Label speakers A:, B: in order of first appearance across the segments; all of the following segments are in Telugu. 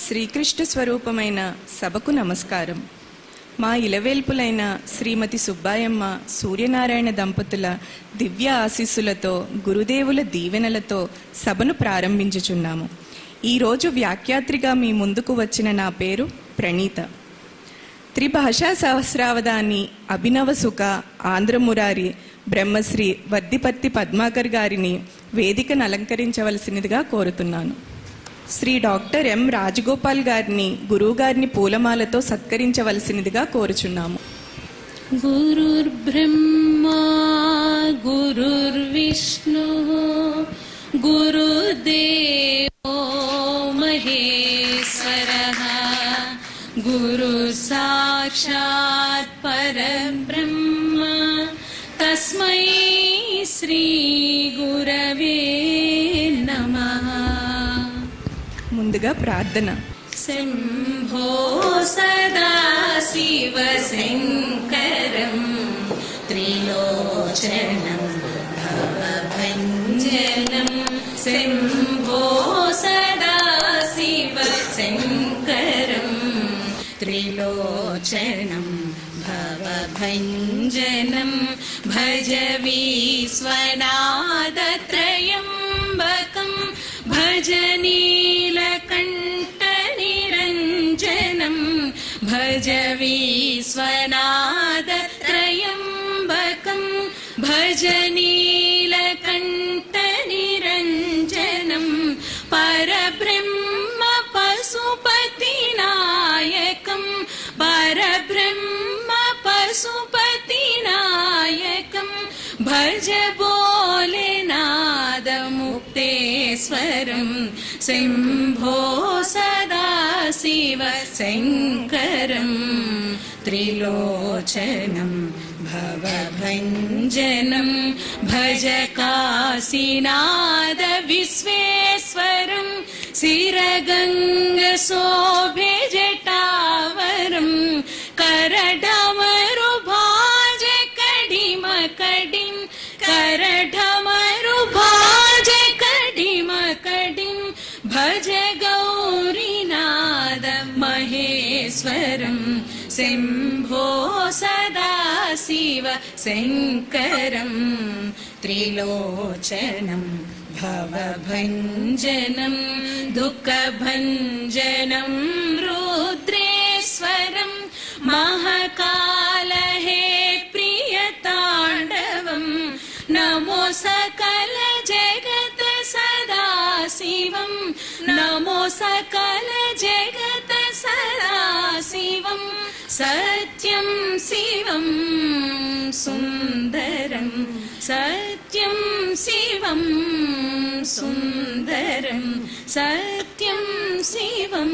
A: శ్రీకృష్ణ స్వరూపమైన సభకు నమస్కారం. మా ఇలవేల్పులైన శ్రీమతి సుబ్బాయమ్మ సూర్యనారాయణ దంపతుల దివ్య ఆశీస్సులతో గురుదేవుల దీవెనలతో సభను ప్రారంభించుచున్నాము. ఈరోజు వ్యాఖ్యాత్రిగా మీ ముందుకు వచ్చిన నా పేరు ప్రణీత. త్రిభాషా సహస్రావధాని అభినవ సుఖ ఆంధ్రమురారి బ్రహ్మశ్రీ వద్దిపత్తి పద్మాకర్ గారిని వేదికను అలంకరించవలసినదిగా కోరుతున్నాను. శ్రీ డాక్టర్ ఎం రాజగోపాల్ గారిని గురువుగారిని పూలమాలతో సత్కరించవలసినదిగా కోరుచున్నాము.
B: గురుర్బ్రహ్మా గురుర్విష్ణు గురుదేవో మహేశ్వరః గురు సాక్షాత్ పరబ్రహ్మ తస్మై శ్రీ గురవే నమః.
A: ముందుగా ప్రార్థన.
B: శంభో సదా శివ శంకరం త్రిలోచనం భవభంజనం. శంభో సదా శివ శంకరం త్రిలోచనం భవభంజనం. భజ విశ్వనాథత్రయంబకం భజ నీలకంఠనిరంజనం. భజ విశ్వనాథత్రయంబకం భజ నీలకంఠనిరంజనం. పరబ్రహ్మ పశుపతినాయకం పరబ్రహ్మ పశుపతినాయకం. భజ భోలేనాథ ముక్తేశ్వరం. శంభో సదా శివ శంకరం త్రిలోచనం భవభంజనం. భజ కాశీనాథ విశ్వేశ్వరం శిరగంగ శోభే జటావరం. కరఢమరు భాజ కడిమ కడిం కరఢమరు భాజ కడిమ కడిం. భజ గౌరీనాథ మహేశ్వరం. శంభో సదా శివ శంకరం త్రిలోచనం భవభంజనం. దుఃఖభంజనం రుద్రేశ్వరం మహాకాల హే ప్రియతాండవం. నమో సకల జగత సదాశివం. నమో సకల జగత సదాశివం. సత్యం శివం సుందరం సత్యం శివం సుందరం సత్యం శివం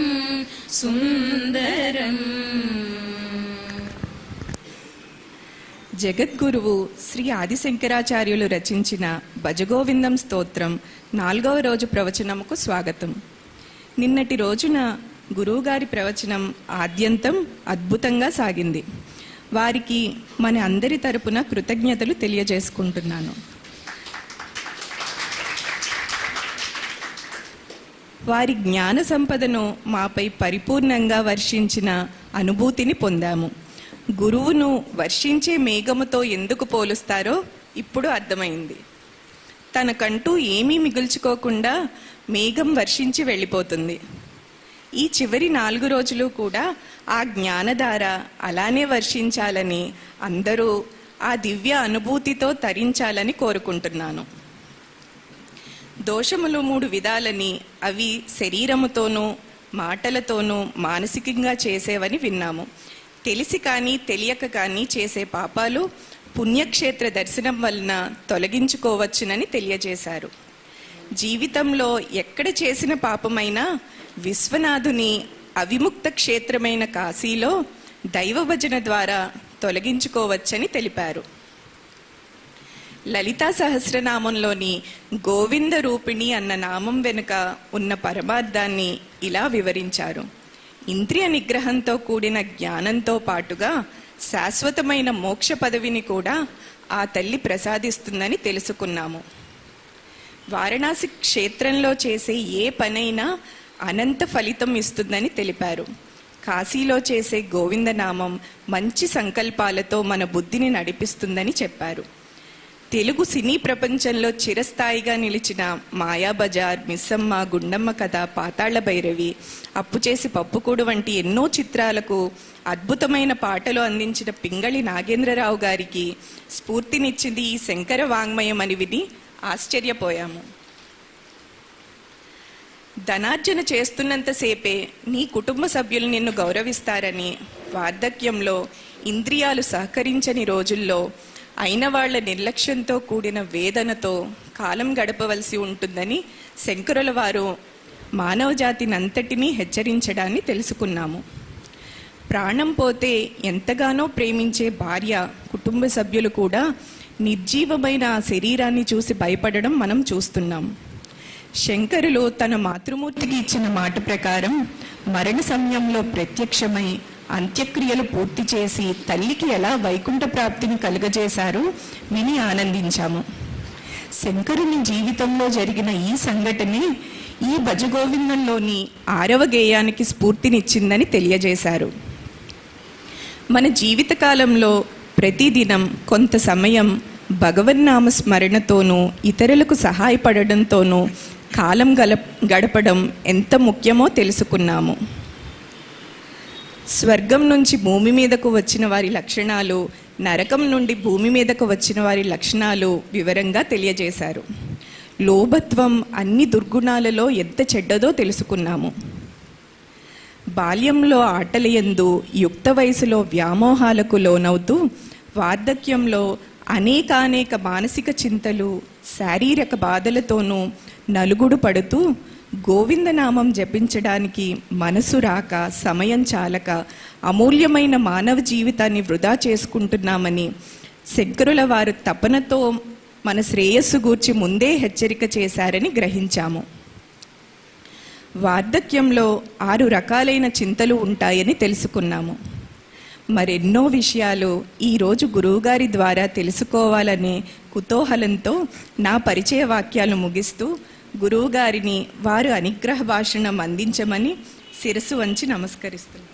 B: సుందరం.
A: జగద్గురువు శ్రీ ఆదిశంకరాచార్యులు రచించిన భజగోవిందం స్తోత్రం 4వ రోజు ప్రవచనముకు స్వాగతం. నిన్నటి రోజున గురువుగారి ప్రవచనం ఆద్యంతం అద్భుతంగా సాగింది. వారికి మన అందరి తరపున కృతజ్ఞతలు తెలియజేసుకుంటున్నాను. వారి జ్ఞాన సంపదను మాపై పరిపూర్ణంగా వర్షించిన అనుభూతిని పొందాము. గురువును వర్షించే మేఘముతో ఎందుకు పోలుస్తారో ఇప్పుడు అర్థమైంది. తనకంటూ ఏమీ మిగుల్చుకోకుండా మేఘం వర్షించి వెళ్ళిపోతుంది. ఈ చివరి 4 రోజులు కూడా ఆ జ్ఞానధార అలానే వర్షించాలని, అందరూ ఆ దివ్య అనుభూతితో తరించాలని కోరుకుంటున్నాను. దోషములు 3 విధాలని, అవి శరీరముతోనూ మాటలతోనూ మానసికంగా చేసేవని విన్నాము. తెలిసి కానీ తెలియక కానీ చేసే పాపాలు పుణ్యక్షేత్ర దర్శనం వలన తొలగించుకోవచ్చునని తెలియజేశారు. జీవితంలో ఎక్కడ చేసిన పాపమైనా విశ్వనాథుని అవిముక్త క్షేత్రమైన కాశీలో దైవ భజన ద్వారా తొలగించుకోవచ్చని తెలిపారు. లలితా సహస్రనామంలోని గోవింద రూపిణి అన్న నామం వెనుక ఉన్న పరమార్థాన్ని ఇలా వివరించారు. ఇంద్రియ నిగ్రహంతో కూడిన జ్ఞానంతో పాటుగా శాశ్వతమైన మోక్ష పదవిని కూడా ఆ తల్లి ప్రసాదిస్తుందని తెలుసుకున్నాము. వారణాసి క్షేత్రంలో చేసే ఏ పనైనా అనంత ఫలితం ఇస్తుందని తెలిపారు. కాశీలో చేసే గోవిందనామం మంచి సంకల్పాలతో మన బుద్ధిని నడిపిస్తుందని చెప్పారు. తెలుగు సినీ ప్రపంచంలో చిరస్థాయిగా నిలిచిన మాయాబజార్, మిస్సమ్మ, గుండమ్మ కథ, పాతాళ భైరవి, అప్పు చేసి పప్పుకూడు వంటి ఎన్నో చిత్రాలకు అద్భుతమైన పాటలు అందించిన పింగళి నాగేంద్రరావు గారికి స్ఫూర్తినిచ్చింది ఈ శంకర వాంగ్మయం అని విని ఆశ్చర్యపోయాము. ధనార్జన చేస్తున్నంతసేపే నీ కుటుంబ సభ్యులు నిన్ను గౌరవిస్తారని, వార్ధక్యంలో ఇంద్రియాలు సహకరించని రోజుల్లో అయిన వాళ్ల నిర్లక్ష్యంతో కూడిన వేదనతో కాలం గడపవలసి ఉంటుందని శంకరుల వారు మానవ జాతినంతటినీ హెచ్చరించడాన్ని తెలుసుకున్నాము. ప్రాణం పోతే ఎంతగానో ప్రేమించే భార్య, కుటుంబ సభ్యులు కూడా నిర్జీవమైన ఆ శరీరాన్ని చూసి భయపడడం మనం చూస్తున్నాం. శంకరులు తన మాతృమూర్తికి ఇచ్చిన మాట ప్రకారం మరణ సమయంలో ప్రత్యక్షమై అంత్యక్రియలు పూర్తి చేసి తల్లికి ఎలా వైకుంఠ ప్రాప్తిని కలుగజేశారో విని ఆనందించాము. శంకరుని జీవితంలో జరిగిన ఈ సంఘటనే ఈ భజగోవిందంలోని 6వ గేయానికి స్ఫూర్తినిచ్చిందని తెలియజేశారు. మన జీవితకాలంలో ప్రతిదినం కొంత సమయం భగవన్నామ స్మరణతోనూ ఇతరులకు సహాయపడడంతోనూ కాలం గడపడం ఎంత ముఖ్యమో తెలుసుకున్నాము. స్వర్గం నుంచి భూమి మీదకు వచ్చిన వారి లక్షణాలు, నరకం నుండి భూమి మీదకు వచ్చిన వారి లక్షణాలు వివరంగా తెలియజేశారు. లోభత్వం అన్ని దుర్గుణాలలో ఎంత చెడ్డదో తెలుసుకున్నాము. బాల్యంలో ఆటలయందు, యుక్త వయసులో వ్యామోహాలకు లోనవుతూ, వార్ధక్యంలో అనేకానేక మానసిక చింతలు, శారీరక బాధలతోనూ నలుగుడు పడుతూ గోవిందనామం జపించడానికి మనసు రాక, సమయం చాలక అమూల్యమైన మానవ జీవితాన్ని వృధా చేసుకుంటున్నామని శంకరుల వారు తపనతో మన శ్రేయస్సు గూర్చి ముందే హెచ్చరిక చేశారని గ్రహించాము. వార్ధక్యంలో 6 రకాలైన చింతలు ఉంటాయని తెలుసుకున్నాము. మరెన్నో విషయాలు ఈరోజు గురువుగారి ద్వారా తెలుసుకోవాలనే కుతూహలంతో నా పరిచయ వాక్యాలు ముగిస్తూ గురువుగారిని వారు అనుగ్రహ భాషణం అందించమని శిరస్సు వంచి నమస్కరిస్తున్నాను.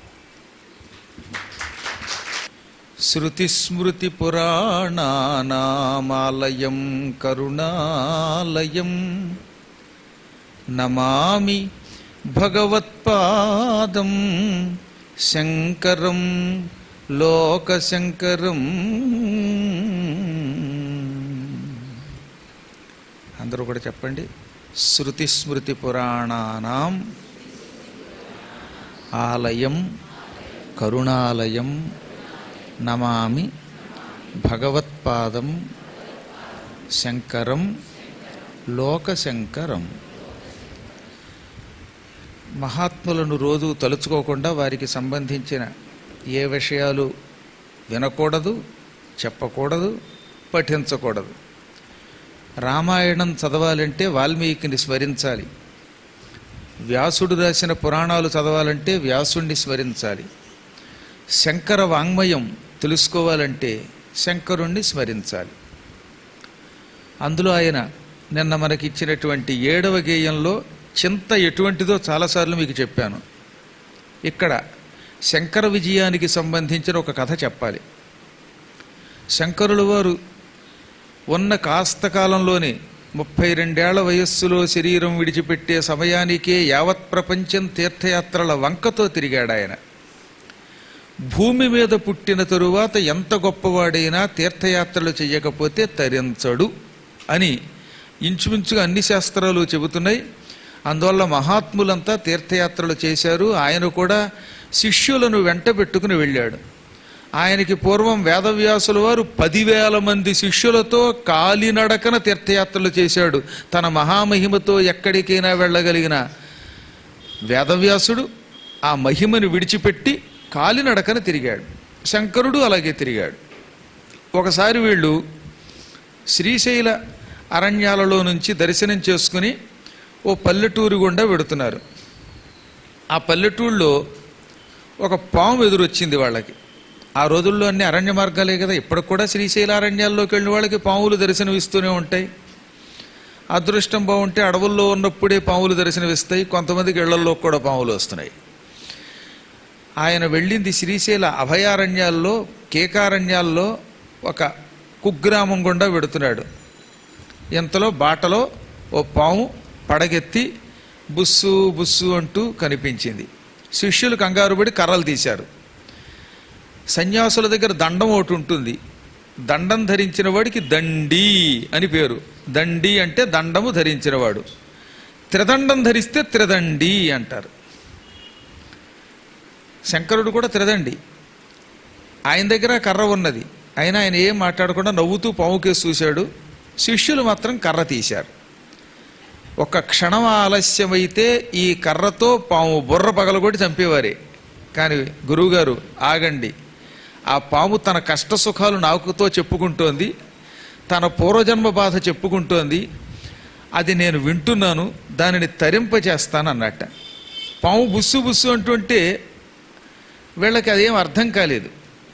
C: శృతిస్మృతి పురాణానామాలయం కరుణాలయం నమామి భగవత్పాదం శంకరం లోకశంకరం. అందరూ కూడా చెప్పండి. శృతిస్మృతి పురాణానాం ఆలయం కరుణాలయం నమామి భగవత్పాదం శంకరం లోకశంకరం. మహాత్ములను రోజు తలుచుకోకుండా వారికి సంబంధించిన ఏ విషయాలు వినకూడదు, చెప్పకూడదు, పఠించకూడదు. రామాయణం చదవాలంటే వాల్మీకిని స్మరించాలి. వ్యాసుడు రాసిన పురాణాలు చదవాలంటే వ్యాసుణ్ణి స్మరించాలి. శంకర వాంగ్మయం తెలుసుకోవాలంటే శంకరుణ్ణి స్మరించాలి. అందులో ఆయన నిన్న మనకిచ్చినటువంటి 7వ గేయంలో చింత ఎటువంటిదో చాలాసార్లు మీకు చెప్పాను. ఇక్కడ శంకర విజయానికి సంబంధించిన ఒక కథ చెప్పాలి. శంకరుల వారు ఉన్న కాస్త కాలంలోనే 32 వయస్సులో శరీరం విడిచిపెట్టే సమయానికే యావత్ ప్రపంచం తీర్థయాత్రల వంకతో తిరిగాడు ఆయన. భూమి మీద పుట్టిన తరువాత ఎంత గొప్పవాడైనా తీర్థయాత్రలు చెయ్యకపోతే తరించడు అని ఇంచుమించుగా అన్ని శాస్త్రాలు చెబుతున్నాయి. అందువల్ల మహాత్ములంతా తీర్థయాత్రలు చేశారు. ఆయన కూడా శిష్యులను వెంట పెట్టుకుని వెళ్ళాడు. ఆయనకి పూర్వం వేదవ్యాసుల వారు 10,000 మంది శిష్యులతో కాలినడకన తీర్థయాత్రలు చేశాడు. తన మహామహిమతో ఎక్కడికైనా వెళ్ళగలిగిన వేదవ్యాసుడు ఆ మహిమను విడిచిపెట్టి కాలినడకన తిరిగాడు. శంకరుడు అలాగే తిరిగాడు. ఒకసారి వీళ్ళు శ్రీశైల అరణ్యాలలో నుంచి దర్శనం చేసుకుని ఓ పల్లెటూరు గుండా వెడుతున్నారు. ఆ పల్లెటూరులో ఒక పాము ఎదురొచ్చింది వాళ్ళకి. ఆ రోజుల్లో అన్ని అరణ్య మార్గాలే కదా, ఇప్పటికి కూడా శ్రీశైల అరణ్యాల్లోకి వెళ్ళిన వాళ్ళకి పాములు దర్శనం ఇస్తూనే ఉంటాయి. అదృష్టం బాగుంటే అడవుల్లో ఉన్నప్పుడే పాములు దర్శనమిస్తాయి, కొంతమందికి ఇళ్లల్లో కూడా పాములు వస్తున్నాయి. ఆయన వెళ్ళింది శ్రీశైల అభయారణ్యాల్లో, కేకారణ్యాల్లో ఒక కుగ్రామం గుండా వెడుతున్నాడు. ఇంతలో బాటలో ఓ పాము పడగెత్తి బుస్సు బుస్సు అంటూ కనిపించింది. శిష్యులు కంగారుపడి కర్రలు తీశారు. సన్యాసుల దగ్గర దండం ఒకటి ఉంటుంది. దండం ధరించిన వాడికి దండి అని పేరు. దండి అంటే దండము ధరించినవాడు. త్రిదండం ధరిస్తే త్రిదండి అంటారు. శంకరుడు కూడా త్రిదండి. ఆయన దగ్గర కర్ర ఉన్నది. అయినా ఆయన ఏం మాట్లాడకుండా నవ్వుతూ పాముకేసి చూశాడు. శిష్యులు మాత్రం కర్ర తీశారు. ఒక క్షణం ఆలస్యమైతే ఈ కర్రతో పాము బుర్ర పగలగొట్టి చంపేవారే. కానీ గురువుగారు ఆగండి, ఆ పాము తన కష్ట సుఖాలు నాకుతో చెప్పుకుంటోంది, తన పూర్వజన్మ బాధ చెప్పుకుంటోంది, అది నేను వింటున్నాను, దానిని తరింపచేస్తాను అన్నట్ట. పాము బుస్సు బుస్సు అంటుంటే వీళ్ళకి అదేం అర్థం కాలేదు.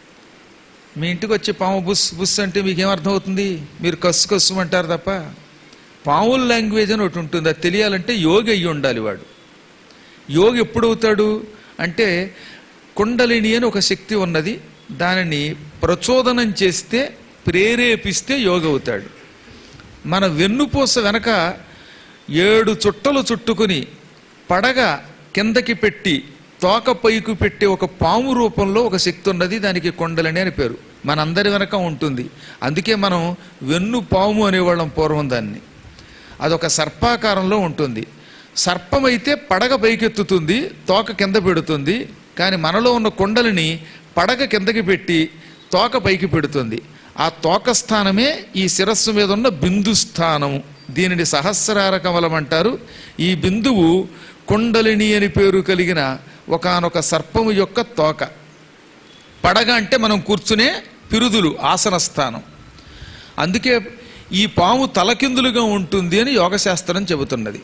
C: మీ ఇంటికి వచ్చి పాము బుస్ బుస్ అంటే మీకేం అర్థమవుతుంది? మీరు కస్సు కస్సు అంటారు తప్ప. పాముల లాంగ్వేజ్ అని ఒకటి ఉంటుంది. అది తెలియాలంటే యోగి అయ్యి ఉండాలి వాడు. యోగి ఎప్పుడు అవుతాడు అంటే కుండలిని అని ఒక శక్తి ఉన్నది, దానిని ప్రచోదనం చేస్తే ప్రేరేపిస్తే యోగి అవుతాడు. మన వెన్నుపూస వెనక 7 చుట్టలు చుట్టుకుని పడగ కిందకి పెట్టి తోక పైకి పెట్టే ఒక పాము రూపంలో ఒక శక్తి ఉన్నది, దానికి కుండలిని అని పేరు. మనందరి వెనక ఉంటుంది. అందుకే మనం వెన్ను పాము అనేవాళ్ళం పూర్వం. దాన్ని అదొక సర్పాకారంలో ఉంటుంది. సర్పమైతే పడగ పైకెత్తుతుంది, తోక కింద పెడుతుంది. కానీ మనలో ఉన్న కుండలిని పడగ కిందకి పెట్టి తోక పైకి పెడుతుంది. ఆ తోక స్థానమే ఈ శిరస్సు మీద ఉన్న బిందు స్థానము. దీనిని సహస్రార కమలం అంటారు. ఈ బిందువు కుండలిని అని పేరు కలిగిన ఒకానొక సర్పము యొక్క తోక. పడగ అంటే మనం కూర్చునే పిరుదులు, ఆసన స్థానం. అందుకే ఈ పాము తలకిందులుగా ఉంటుంది అని యోగశాస్త్రం చెబుతున్నది.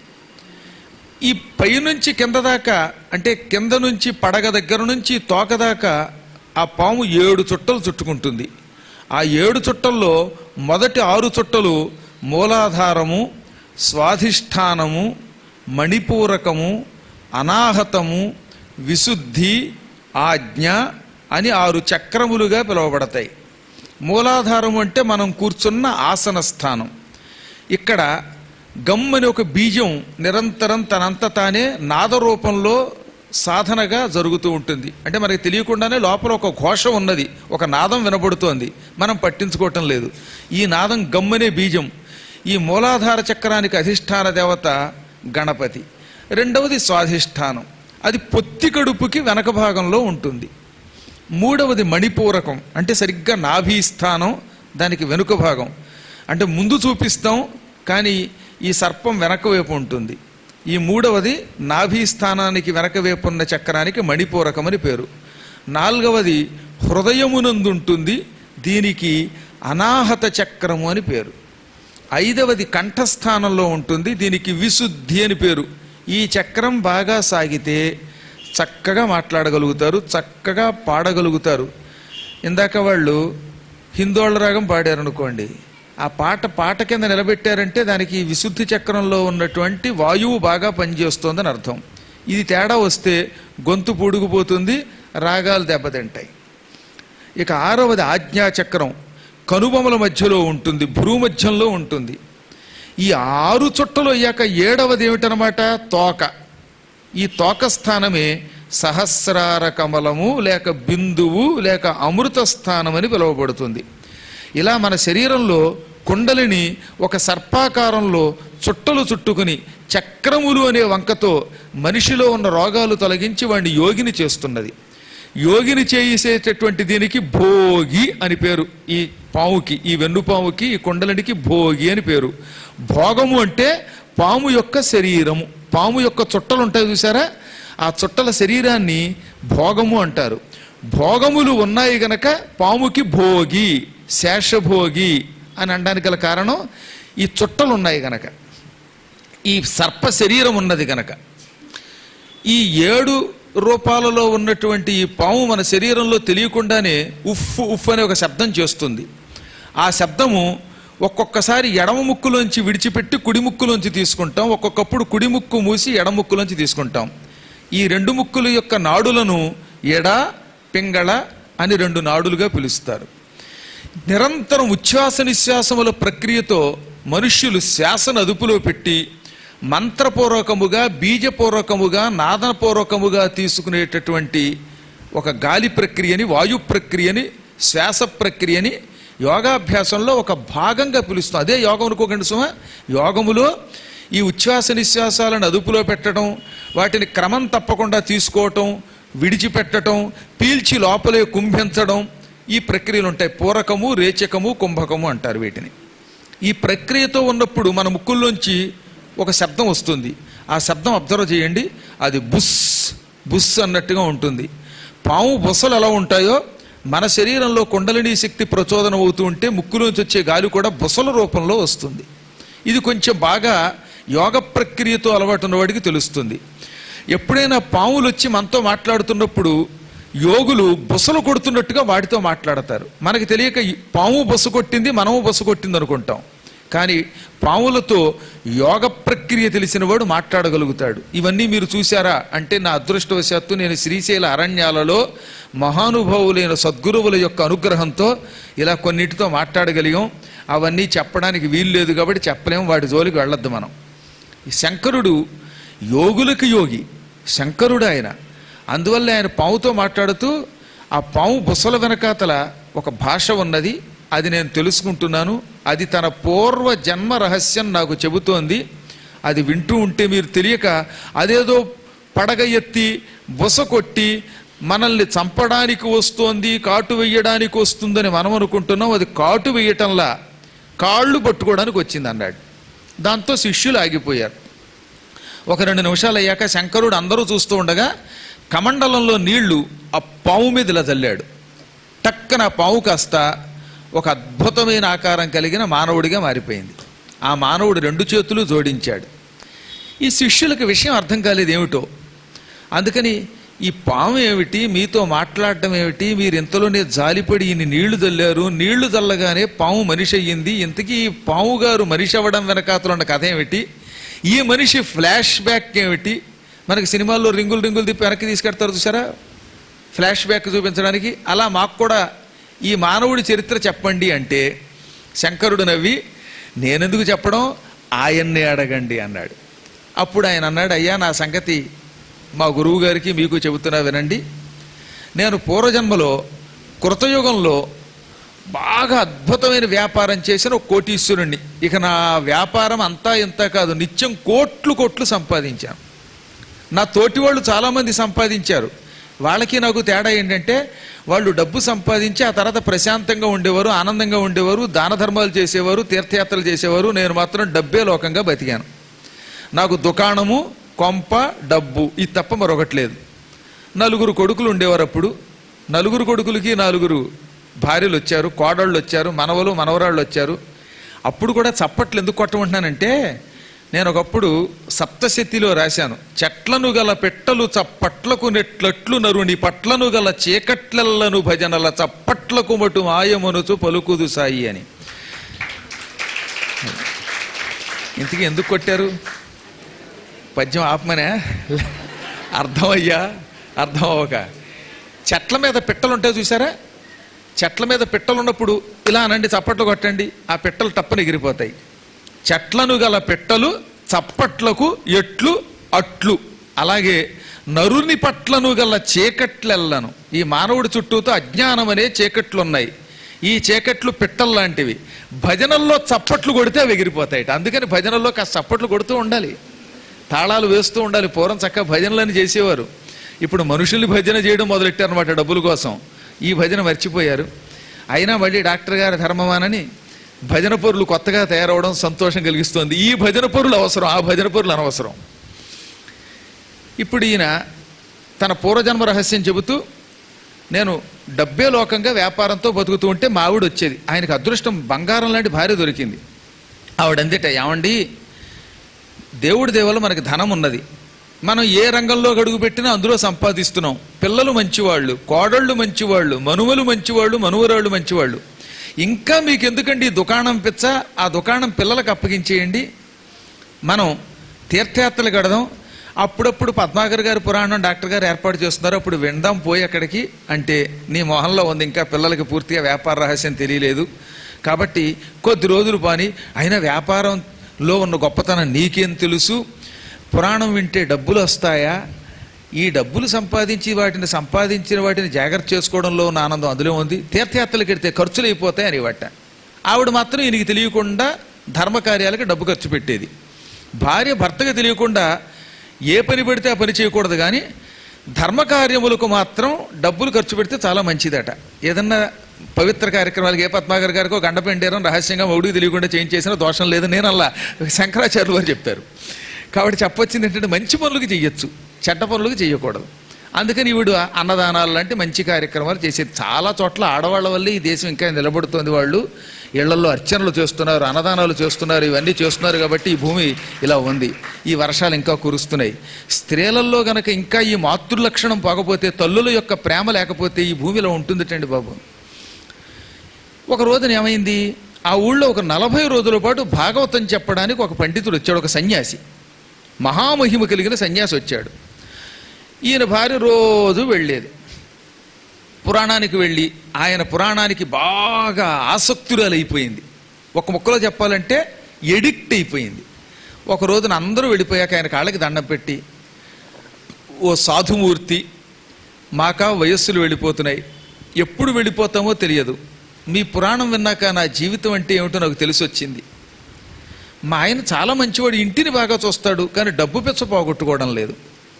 C: ఈ పైనుంచి కింద దాకా అంటే కింద నుంచి పడగ దగ్గర నుంచి తోక దాకా ఆ పాము 7 చుట్టలు చుట్టుకుంటుంది. ఆ 7 చుట్టల్లో మొదటి 6 చుట్టలు మూలాధారము, స్వాధిష్టానము, మణిపూరకము, అనాహతము, విశుద్ధి, ఆజ్ఞ అని 6 చక్రములుగా పిలువబడతాయి. మూలాధారం అంటే మనం కూర్చున్న ఆసన స్థానం. ఇక్కడ గమ్ అని ఒక బీజం నిరంతరం తనంత తానే నాద రూపంలో సాధనగా జరుగుతూ ఉంటుంది. అంటే మనకి తెలియకుండానే లోపల ఒక ఘోష ఉన్నది, ఒక నాదం వినబడుతోంది, మనం పట్టించుకోవటం లేదు. ఈ నాదం గమ్ అనే బీజం. ఈ మూలాధార చక్రానికి అధిష్టాన దేవత గణపతి. రెండవది స్వాధిష్టానం, అది పొత్తి కడుపుకి వెనక భాగంలో ఉంటుంది. మూడవది మణిపూరకం, అంటే సరిగ్గా నాభీస్థానం, దానికి వెనుక భాగం. అంటే ముందు చూపిస్తాం కానీ ఈ సర్పం వెనక వైపు ఉంటుంది. ఈ మూడవది నాభీస్థానానికి వెనక వైపు ఉన్న చక్రానికి మణిపూరకం అని పేరు. నాలుగవది హృదయమునందుంటుంది, దీనికి అనాహత చక్రము అని పేరు. ఐదవది కంఠస్థానంలో ఉంటుంది, దీనికి విశుద్ధి అని పేరు. ఈ చక్రం బాగా సాగితే చక్కగా మాట్లాడగలుగుతారు, చక్కగా పాడగలుగుతారు. ఇందాక వాళ్ళు హిందోళ్ళ రాగం పాడారనుకోండి, ఆ పాట కింద నిలబెట్టారంటే దానికి విశుద్ధి చక్రంలో ఉన్నటువంటి వాయువు బాగా పనిచేస్తోందని అర్థం. ఇది తేడా వస్తే గొంతు పొడుగుపోతుంది, రాగాలు దెబ్బతింటాయి. ఇక ఆరవది ఆజ్ఞాచక్రం, కనుబొమల మధ్యలో ఉంటుంది, భ్రూమధ్యంలో ఉంటుంది. ఈ 6 చుట్టలు అయ్యాక 7వది ఏమిటనమాట? తోక. ఈ తోక స్థానమే సహస్రార కమలము లేక బిందువు లేక అమృత స్థానం అని పిలువబడుతుంది. ఇలా మన శరీరంలో కుండలిని ఒక సర్పాకారంలో చుట్టలు చుట్టుకుని చక్రములు అనే వంకతో మనిషిలో ఉన్న రోగాలు తొలగించి వాడిని యోగిని చేస్తున్నది. యోగిని చేసేటటువంటి దీనికి భోగి అని పేరు. ఈ పాముకి, ఈ వెన్నుపాముకి, ఈ కుండలినికి భోగి అని పేరు. భోగము అంటే పాము యొక్క శరీరము. పాము యొక్క చుట్టలు ఉంటాయి చూసారా, ఆ చుట్టల శరీరాన్ని భోగము అంటారు. భోగములు ఉన్నాయి గనక పాముకి భోగి, శేషభోగి అని అనడానికి గల కారణం ఈ చుట్టలు ఉన్నాయి గనక, ఈ సర్ప శరీరం ఉన్నది గనక. ఈ 7 రూపాలలో ఉన్నటువంటి ఈ పాము మన శరీరంలో తెలియకుండానే ఉఫ్ ఉఫ్ అనే ఒక శబ్దం చేస్తుంది. ఆ శబ్దము ఒక్కొక్కసారి ఎడమ ముక్కులోంచి విడిచిపెట్టి కుడి ముక్కులోంచి తీసుకుంటాం, ఒక్కొక్కప్పుడు కుడి ముక్కు మూసి ఎడమ ముక్కులోంచి తీసుకుంటాం. ఈ రెండు ముక్కుల యొక్క నాడులను ఎడ పింగళ అని రెండు నాడులుగా పిలుస్తారు. నిరంతరం ఉచ్ఛ్వాస నిశ్వాసముల ప్రక్రియతో మనుష్యులు శ్వాసను అదుపులో పెట్టి మంత్రపూర్వకముగా బీజపూర్వకముగా నాదపూర్వకముగా తీసుకునేటటువంటి ఒక గాలి ప్రక్రియని, వాయు ప్రక్రియని, శ్వాస ప్రక్రియని యోగాభ్యాసంలో ఒక భాగంగా పిలుస్తాం. అదే యోగం అనుకోకండి సుమ. యోగములో ఈ ఉచ్ఛ్వాస నిశ్వాసాలను అదుపులో పెట్టడం, వాటిని క్రమం తప్పకుండా తీసుకోవటం, విడిచిపెట్టడం, పీల్చి లోపలే కుంభించడం, ఈ ప్రక్రియలు ఉంటాయి. పూరకము, రేచకము, కుంభకము అంటారు వీటిని. ఈ ప్రక్రియతో ఉన్నప్పుడు మన ముక్కుల్లోంచి ఒక శబ్దం వస్తుంది. ఆ శబ్దం అబ్జర్వ్ చేయండి. అది బుస్ బుస్ అన్నట్టుగా ఉంటుంది. పాము బుసలు ఎలా ఉంటాయో మన శరీరంలో కుండలినీ శక్తి ప్రచోదనం అవుతూ ఉంటే ముక్కులోంచి వచ్చే గాలి కూడా బుసల రూపంలో వస్తుంది. ఇది కొంచెం బాగా యోగ ప్రక్రియతో అలవాటు ఉన్నవాడికి తెలుస్తుంది. ఎప్పుడైనా పాములు వచ్చి మనతో మాట్లాడుతున్నప్పుడు యోగులు బుసలు కొడుతున్నట్టుగా వాటితో మాట్లాడతారు. మనకి తెలియక పాము బుస కొట్టింది, మనము బుస కొట్టింది అనుకుంటాం. కానీ పాములతో యోగ ప్రక్రియ తెలిసిన వాడు మాట్లాడగలుగుతాడు. ఇవన్నీ మీరు చూశారా అంటే నా అదృష్టవశాత్తు నేను శ్రీశైల అరణ్యాలలో మహానుభావులైన సద్గురువుల యొక్క అనుగ్రహంతో ఇలా కొన్నిటితో మాట్లాడగలిగాం. అవన్నీ చెప్పడానికి వీలు లేదు కాబట్టి చెప్పలేము, వాటి జోలికి వెళ్ళొద్దు మనం. ఈ శంకరుడు యోగులకు యోగి, శంకరుడు ఆయన. అందువల్ల ఆయన పాముతో మాట్లాడుతూ ఆ పాము బుసల వెనకాతల ఒక భాష ఉన్నది, అది నేను తెలుసుకుంటున్నాను. అది తన పూర్వ జన్మ రహస్యం నాకు చెబుతోంది. అది వింటూ ఉంటే మీరు తెలియక అదేదో పడగ ఎత్తి బుస కొట్టి మనల్ని చంపడానికి వస్తోంది, కాటు వేయడానికి వస్తుందని మనం అనుకుంటున్నాం. అది కాటు వేయటంలా కాళ్ళు పట్టుకోవడానికి వచ్చింది అన్నాడు. దాంతో శిష్యులు ఆగిపోయారు. ఒక 2 నిమిషాలు అయ్యాక శంకరుడు అందరూ చూస్తూ ఉండగా కమండలంలో నీళ్లు ఆ పాము మీద ఇలా చల్లాడు. టక్కన ఆ పాము కాస్త ఒక అద్భుతమైన ఆకారం కలిగిన మానవుడిగా మారిపోయింది. ఆ మానవుడు 2 చేతులు జోడించాడు. ఈ శిష్యులకు విషయం అర్థం కాలేదు ఏమిటో. అందుకని ఈ పాము ఏమిటి, మీతో మాట్లాడటం ఏమిటి, మీరు ఇంతలోనే జాలిపడి ఇన్ని నీళ్లు చల్లారు, నీళ్లు చల్లగానే పాము మనిషి అయ్యింది, ఇంతకీ ఈ పాము గారు మనిషి అవ్వడం వెనకాతలో ఉన్న కథ ఏమిటి, ఈ మనిషి ఫ్లాష్ బ్యాక్ ఏమిటి. మనకి సినిమాల్లో రింగులు రింగులు తిప్పి వెనక్కి తీసుకెడతారు చూసారా, ఫ్లాష్ బ్యాక్ చూపించడానికి. అలా మాకు కూడా ఈ మానవుడి చరిత్ర చెప్పండి అంటే శంకరుడు నవ్వి, నేనెందుకు చెప్పడం, ఆయన్నే అడగండి అన్నాడు. అప్పుడు ఆయన అన్నాడు, అయ్యా నా సంగతి మా గురువు గారికి మీకు చెబుతున్నా వినండి. నేను పూర్వజన్మలో కృతయుగంలో బాగా అద్భుతమైన వ్యాపారం చేసిన ఒక కోటీశ్వరుణ్ణి. ఇక నా వ్యాపారం అంతా ఇంత కాదు, నిత్యం కోట్లు కోట్లు సంపాదించాను. నా తోటి వాళ్ళు చాలామంది సంపాదించారు. వాళ్ళకి నాకు తేడా ఏంటంటే వాళ్ళు డబ్బు సంపాదించి ఆ తర్వాత ప్రశాంతంగా ఉండేవారు, ఆనందంగా ఉండేవారు, దాన ధర్మాలు చేసేవారు, తీర్థయాత్రలు చేసేవారు. నేను మాత్రం డబ్బే లోకంగా బతికాను. నాకు దుకాణము, కొంప, డబ్బు ఇది తప్ప మరొకటి లేదు. 4 కొడుకులు ఉండేవారు. అప్పుడు 4 కొడుకులకి 4 భార్యలు వచ్చారు, కోడళ్ళు వచ్చారు, మనవలు మనవరాళ్ళు వచ్చారు. అప్పుడు కూడా చప్పట్లు ఎందుకు కొట్టమంటున్నానంటే నేను ఒకప్పుడు సప్తశతిలో రాశాను, చెట్లను గల పెట్టలు చప్పట్లకు నెట్లట్లు నరుని పట్లను గల చీకట్లలను భజనల చప్పట్లకు మటు మాయమనుచు పలుకుదు సాయి అని. ఇంతకీ ఎందుకు కొట్టారు? పద్యం ఆపమనే అర్థమయ్యా, అర్థం అవ్వక. చెట్ల మీద పిట్టలు ఉంటాయి చూసారా, చెట్ల మీద పిట్టలు ఉన్నప్పుడు ఇలా అనండి, చప్పట్లు కొట్టండి, ఆ పిట్టలు టప్పని ఎగిరిపోతాయి. చెట్లను గల పిట్టలు చప్పట్లకు ఎట్లు అట్లు. అలాగే నరుని పట్లను గల చీకట్లెల్లను. ఈ మానవుడి చుట్టూతో అజ్ఞానం అనే చీకట్లు ఉన్నాయి. ఈ చీకట్లు పిట్టలు లాంటివి. భజనల్లో చప్పట్లు కొడితే అవి ఎగిరిపోతాయి. అందుకని భజనల్లో కాస్త చప్పట్లు కొడుతూ ఉండాలి, తాళాలు వేస్తూ ఉండాలి. పూర్వం చక్కగా భజనలని చేసేవారు. ఇప్పుడు మనుషుల్ని భజన చేయడం మొదలెట్టారన్నమాట డబ్బుల కోసం. ఈ భజన మర్చిపోయారు. అయినా మళ్ళీ డాక్టర్ గారి ధర్మమానని భజన పరులు కొత్తగా తయారవడం సంతోషం కలిగిస్తోంది. ఈ భజన పరులు అవసరం, ఆ భజన పరులు అనవసరం. ఇప్పుడు ఈయన తన పూర్వజన్మ రహస్యం చెబుతూ, నేను డబ్బే లోకంగా వ్యాపారంతో బతుకుతూ ఉంటే మా ఆవిడ వచ్చేది. ఆయనకు అదృష్టం, బంగారం లాంటి భార్య దొరికింది. ఆవిడందిట, ఏమండి దేవుడి దేవల మనకి ధనం ఉన్నది, మనం ఏ రంగంలో గడుగు పెట్టినా అందులో సంపాదిస్తున్నాం. పిల్లలు మంచివాళ్ళు, కోడళ్ళు మంచివాళ్ళు, మనుమలు మంచివాళ్ళు, మనువరాళ్ళు మంచివాళ్ళు. ఇంకా మీకు ఎందుకండి ఈ దుకాణం పిచ్చ, ఆ దుకాణం పిల్లలకు అప్పగించేయండి, మనం తీర్థయాత్రలు గడదాం, అప్పుడప్పుడు పద్మాకర్ గారి పురాణం డాక్టర్ గారు ఏర్పాటు చేస్తున్నారు, అప్పుడు విందాం పోయి అక్కడికి అంటే, నీ మొహంలో ఉంది ఇంకా పిల్లలకి పూర్తిగా వ్యాపార రహస్యం తెలియలేదు కాబట్టి కొద్ది రోజులు పాని, అయినా వ్యాపారంలో ఉన్న గొప్పతనం నీకేం తెలుసు, పురాణం వింటే డబ్బులు వస్తాయా, ఈ డబ్బులు సంపాదించిన వాటిని జాగ్రత్త చేసుకోవడంలో ఉన్న ఆనందం అందులో ఉంది, తీర్థయాత్రలకు వెడితే ఖర్చులు అయిపోతాయి అనేవట. ఆవిడ మాత్రం ఈయనకి తెలియకుండా ధర్మకార్యాలకు డబ్బు ఖర్చు పెట్టేది. భార్య భర్తకు తెలియకుండా ఏ పని పెడితే ఆ పని చేయకూడదు, కానీ ధర్మకార్యములకు మాత్రం డబ్బులు ఖర్చు పెడితే చాలా మంచిదట. ఏదన్నా పవిత్ర కార్యక్రమాలకి, ఏ పద్మాకర్ గారికో గండ పెండేరం రహస్యంగా మౌడికి తెలియకుండా చేయించేసిన దోషం లేదు, నేను అలా శంకరాచార్యులు వారు చెప్తారు. కాబట్టి చెప్పొచ్చింది ఏంటంటే మంచి పనులకు చెయ్యొచ్చు, చెడ్డ పనులకు చేయకూడదు. అందుకని ఈవిడు అన్నదానాలు లాంటి మంచి కార్యక్రమాలు చేసేది. చాలా చోట్ల ఆడవాళ్ళ వల్లే ఈ దేశం ఇంకా నిలబడుతోంది. వాళ్ళు ఇళ్లలో అర్చనలు చేస్తున్నారు, అన్నదానాలు చేస్తున్నారు, ఇవన్నీ చేస్తున్నారు కాబట్టి ఈ భూమి ఇలా ఉంది. ఈ వర్షాలు ఇంకా కురుస్తున్నాయి. స్త్రీలలో గనక ఇంకా ఈ మాతృలక్షణం పోకపోతే, తల్లుల యొక్క ప్రేమ లేకపోతే ఈ భూమిలో ఉంటుందిటండి బాబు. ఒక రోజున ఏమైంది, ఆ ఊళ్ళో ఒక 40 రోజుల పాటు భాగవతం చెప్పడానికి ఒక పండితుడు వచ్చాడు, ఒక సన్యాసి, మహామహిమ కలిగిన సన్యాసి వచ్చాడు. ఈయన భార్య రోజు వెళ్ళేది పురాణానికి. వెళ్ళి ఆయన పురాణానికి బాగా ఆసక్తురాలైపోయింది. ఒక ముక్కలో చెప్పాలంటే ఎడిక్ట్ అయిపోయింది. ఒక రోజున అందరూ వెళ్ళిపోయాక ఆయన కాళ్ళకి దండం పెట్టి, ఓ సాధుమూర్తి, మాకా వయస్సులు వెళ్ళిపోతున్నాయి, ఎప్పుడు వెళ్ళిపోతామో తెలియదు, మీ పురాణం విన్నాక నా జీవితం అంటే ఏమిటో నాకు తెలిసి వచ్చింది. మా ఆయన చాలా మంచివాడు, ఇంటిని బాగా చూస్తాడు, కానీ డబ్బు పెచ్చ పోగొట్టుకోవడం లేదు.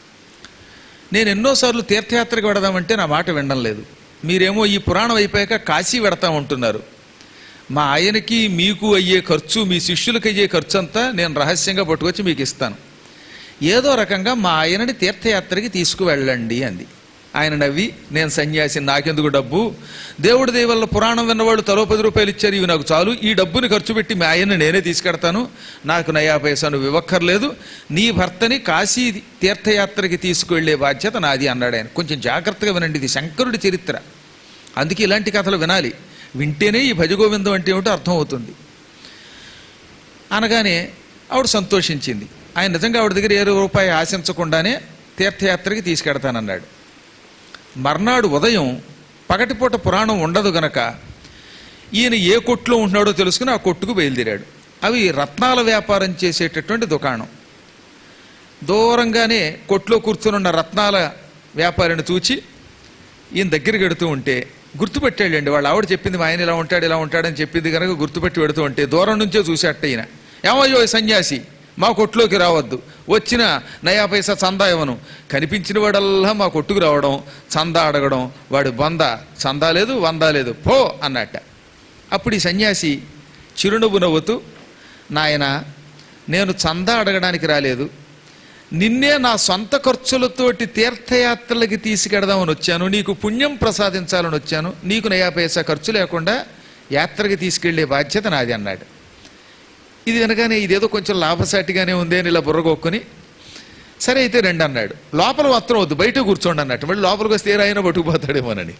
C: నేను ఎన్నోసార్లు తీర్థయాత్రకు వెడదామంటే నా మాట వినడం లేదు. మీరేమో ఈ పురాణం అయిపోయాక కాశీ వెడతామంటున్నారు. మా ఆయనకి మీకు అయ్యే ఖర్చు, మీ శిష్యులకి అయ్యే ఖర్చు అంతా నేను రహస్యంగా పట్టుకొచ్చి మీకు ఇస్తాను, ఏదో రకంగా మా ఆయనని తీర్థయాత్రకి తీసుకువెళ్ళండి అంది. ఆయన నవ్వి, నేను సన్యాసి, నాకెందుకు డబ్బు, దేవుడి దయ వల్ల పురాణం విన్నవాళ్ళు తలో 10 రూపాయలు ఇచ్చారు, ఇవి నాకు చాలు, ఈ డబ్బుని ఖర్చు పెట్టి మా ఆయన్ని నేనే తీసుకెడతాను, నాకు నయా పైసా నువ్వు ఇవ్వక్కర్లేదు, నీ భర్తని కాశీ తీర్థయాత్రకి తీసుకువెళ్లే బాధ్యత నాది అన్నాడు ఆయన. కొంచెం జాగ్రత్తగా వినండి, ఇది శంకరుడి చరిత్ర, అందుకే ఇలాంటి కథలు వినాలి, వింటేనే ఈ భజగోవిందం అంటే ఏమిటో అర్థమవుతుంది. అనగానే ఆవిడ సంతోషించింది. ఆయన నిజంగా ఆవిడ దగ్గర ఏ రూపాయి ఆశించకుండానే తీర్థయాత్రకి తీసుకెడతానన్నాడు. మర్నాడు ఉదయం పగటిపూట పురాణం ఉండదు గనక ఈయన ఏ కొట్లో ఉంటున్నాడో తెలుసుకుని ఆ కొట్టుకు బయలుదేరాడు. అవి రత్నాల వ్యాపారం చేసేటటువంటి దుకాణం. దూరంగానే కొట్లో కూర్చుని ఉన్న రత్నాల వ్యాపారిని చూచి ఈయన దగ్గరికి వెడుతూ ఉంటే గుర్తుపెట్టాడండి. వాళ్ళు ఆవిడ చెప్పింది, మా ఆయన ఇలా ఉంటాడని చెప్పింది కనుక గుర్తుపెట్టి వెడుతూ ఉంటే దూరం నుంచే చూసేట ఈయన. ఏమయ్యో సన్యాసి, మా కొట్లోకి రావద్దు, వచ్చిన నయా పైసా చందా ఇవ్వను. కనిపించిన వాడల్లా మా కొట్టుకు రావడం, చందా అడగడం, వాడి బొంద, చందా లేదు వందా లేదు, పో అన్నట్ట. అప్పుడు ఈ సన్యాసి చిరునవ్వు నవ్వుతూ, నాయన, నేను చందా అడగడానికి రాలేదు, నిన్నే నా సొంత ఖర్చులతోటి తీర్థయాత్రలకి తీసుకెడదామని వచ్చాను, నీకు పుణ్యం ప్రసాదించాలని వచ్చాను, నీకు నయా పైసా ఖర్చు లేకుండా యాత్రకి తీసుకెళ్లే బాధ్యత నాది అన్నాడు. ఇది వినగానే ఇదేదో కొంచెం లాభసాటిగానే ఉంది అని ఇలా బుర్రగొక్కుని, సరే అయితే రండి అన్నాడు. లోపల మాత్రం వద్దు, బయట కూర్చోండి అన్నట్టు. మళ్ళీ లోపలికి వస్తే ఆయన పట్టుకుపోతాడేమోనని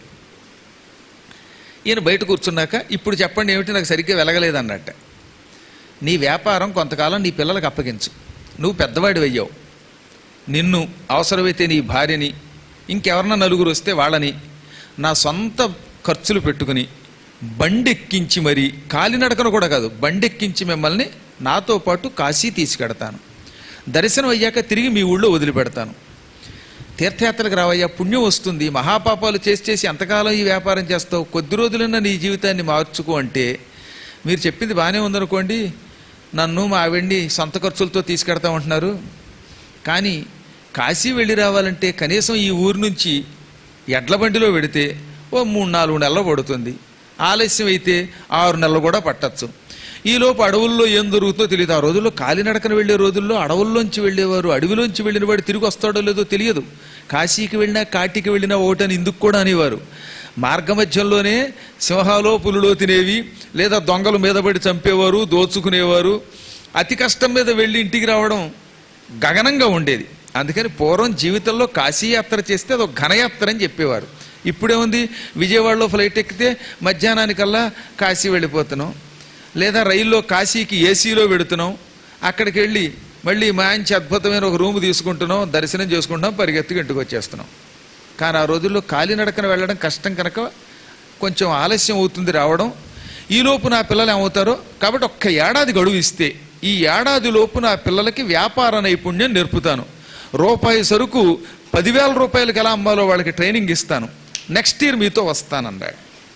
C: ఈయన బయట కూర్చున్నాక, ఇప్పుడు చెప్పండి ఏమిటి, నాకు సరిగ్గా వెలగలేదు అన్నట్ట. నీ వ్యాపారం కొంతకాలం నీ పిల్లలకు అప్పగించు, నువ్వు పెద్దవాడి అయ్యావు, నిన్ను అవసరమైతే నీ భార్యని, ఇంకెవరన్నా నలుగురు వస్తే వాళ్ళని నా సొంత ఖర్చులు పెట్టుకుని బండెక్కించి, మరి కాలినడకను కూడా కాదు, బండెక్కించి మిమ్మల్ని నాతో పాటు కాశీ తీసుకెడతాను, దర్శనం అయ్యాక తిరిగి మీ ఊళ్ళో వదిలిపెడతాను, తీర్థయాత్రకు రావయ్యా, పుణ్యం వస్తుంది, మహాపాపాలు చేసి ఎంతకాలం ఈ వ్యాపారం చేస్తావు, కొద్ది రోజులన్నా నీ జీవితాన్ని మార్చుకో అంటే, మీరు చెప్పింది బాగానే ఉందనుకోండి, నన్ను మా ఆవిడ్ని సొంత ఖర్చులతో తీసుకెడతామంటున్నారు, కానీ కాశీ వెళ్ళి రావాలంటే కనీసం ఈ ఊరు నుంచి ఎడ్ల బండిలో వెడితే ఓ 3-4 నెలలు పడుతుంది, ఆలస్యం అయితే 6 నెలలు కూడా పట్టచ్చు. ఈలోపు అడవుల్లో ఏం దొరుకుతుందో తెలియదు. ఆ రోజుల్లో కాలినడకన వెళ్లే రోజుల్లో అడవుల్లోంచి వెళ్ళేవారు, అడవిలోంచి వెళ్ళిన వాడు తిరిగి వస్తాడో లేదో తెలియదు. కాశీకి వెళ్ళినా కాటికి వెళ్ళినా ఒకటని ఇందుకు కూడా అనేవారు. మార్గమధ్యంలోనే సింహాలో పులులో తినేవి, లేదా దొంగలు మీద పడి చంపేవారు, దోచుకునేవారు. అతి కష్టం మీద వెళ్ళి ఇంటికి రావడం గగనంగా ఉండేది. అందుకని పూర్వం జీవితంలో కాశీయాత్ర చేస్తే అదొక ఘనయాత్ర అని చెప్పేవారు. ఇప్పుడేముంది, విజయవాడలో ఫ్లైట్ ఎక్కితే మధ్యాహ్నానికల్లా కాశీ వెళ్ళిపోతున్నాం, లేదా రైల్లో కాశీకి ఏసీలో వెడుతున్నాం, అక్కడికి వెళ్ళి మళ్ళీ మంచి అద్భుతమైన ఒక రూమ్ తీసుకుంటున్నాం, దర్శనం చేసుకుంటాం, పరిగెత్తుకు ఇంటికి వచ్చేస్తున్నాం. కానీ ఆ రోజుల్లో కాలినడకన వెళ్ళడం కష్టం కనుక కొంచెం ఆలస్యం అవుతుంది రావడం. ఈలోపు నా పిల్లలు ఏమవుతారో, కాబట్టి ఒక్క ఏడాది గడువు ఇస్తే ఈ ఏడాది లోపు నా పిల్లలకి వ్యాపార నైపుణ్యం నేర్పుతాను, రూపాయి సరుకు 10,000 రూపాయలకి ఎలా అమ్మాలో వాళ్ళకి ట్రైనింగ్ ఇస్తాను, నెక్స్ట్ ఇయర్ మీతో వస్తానన్నాడు.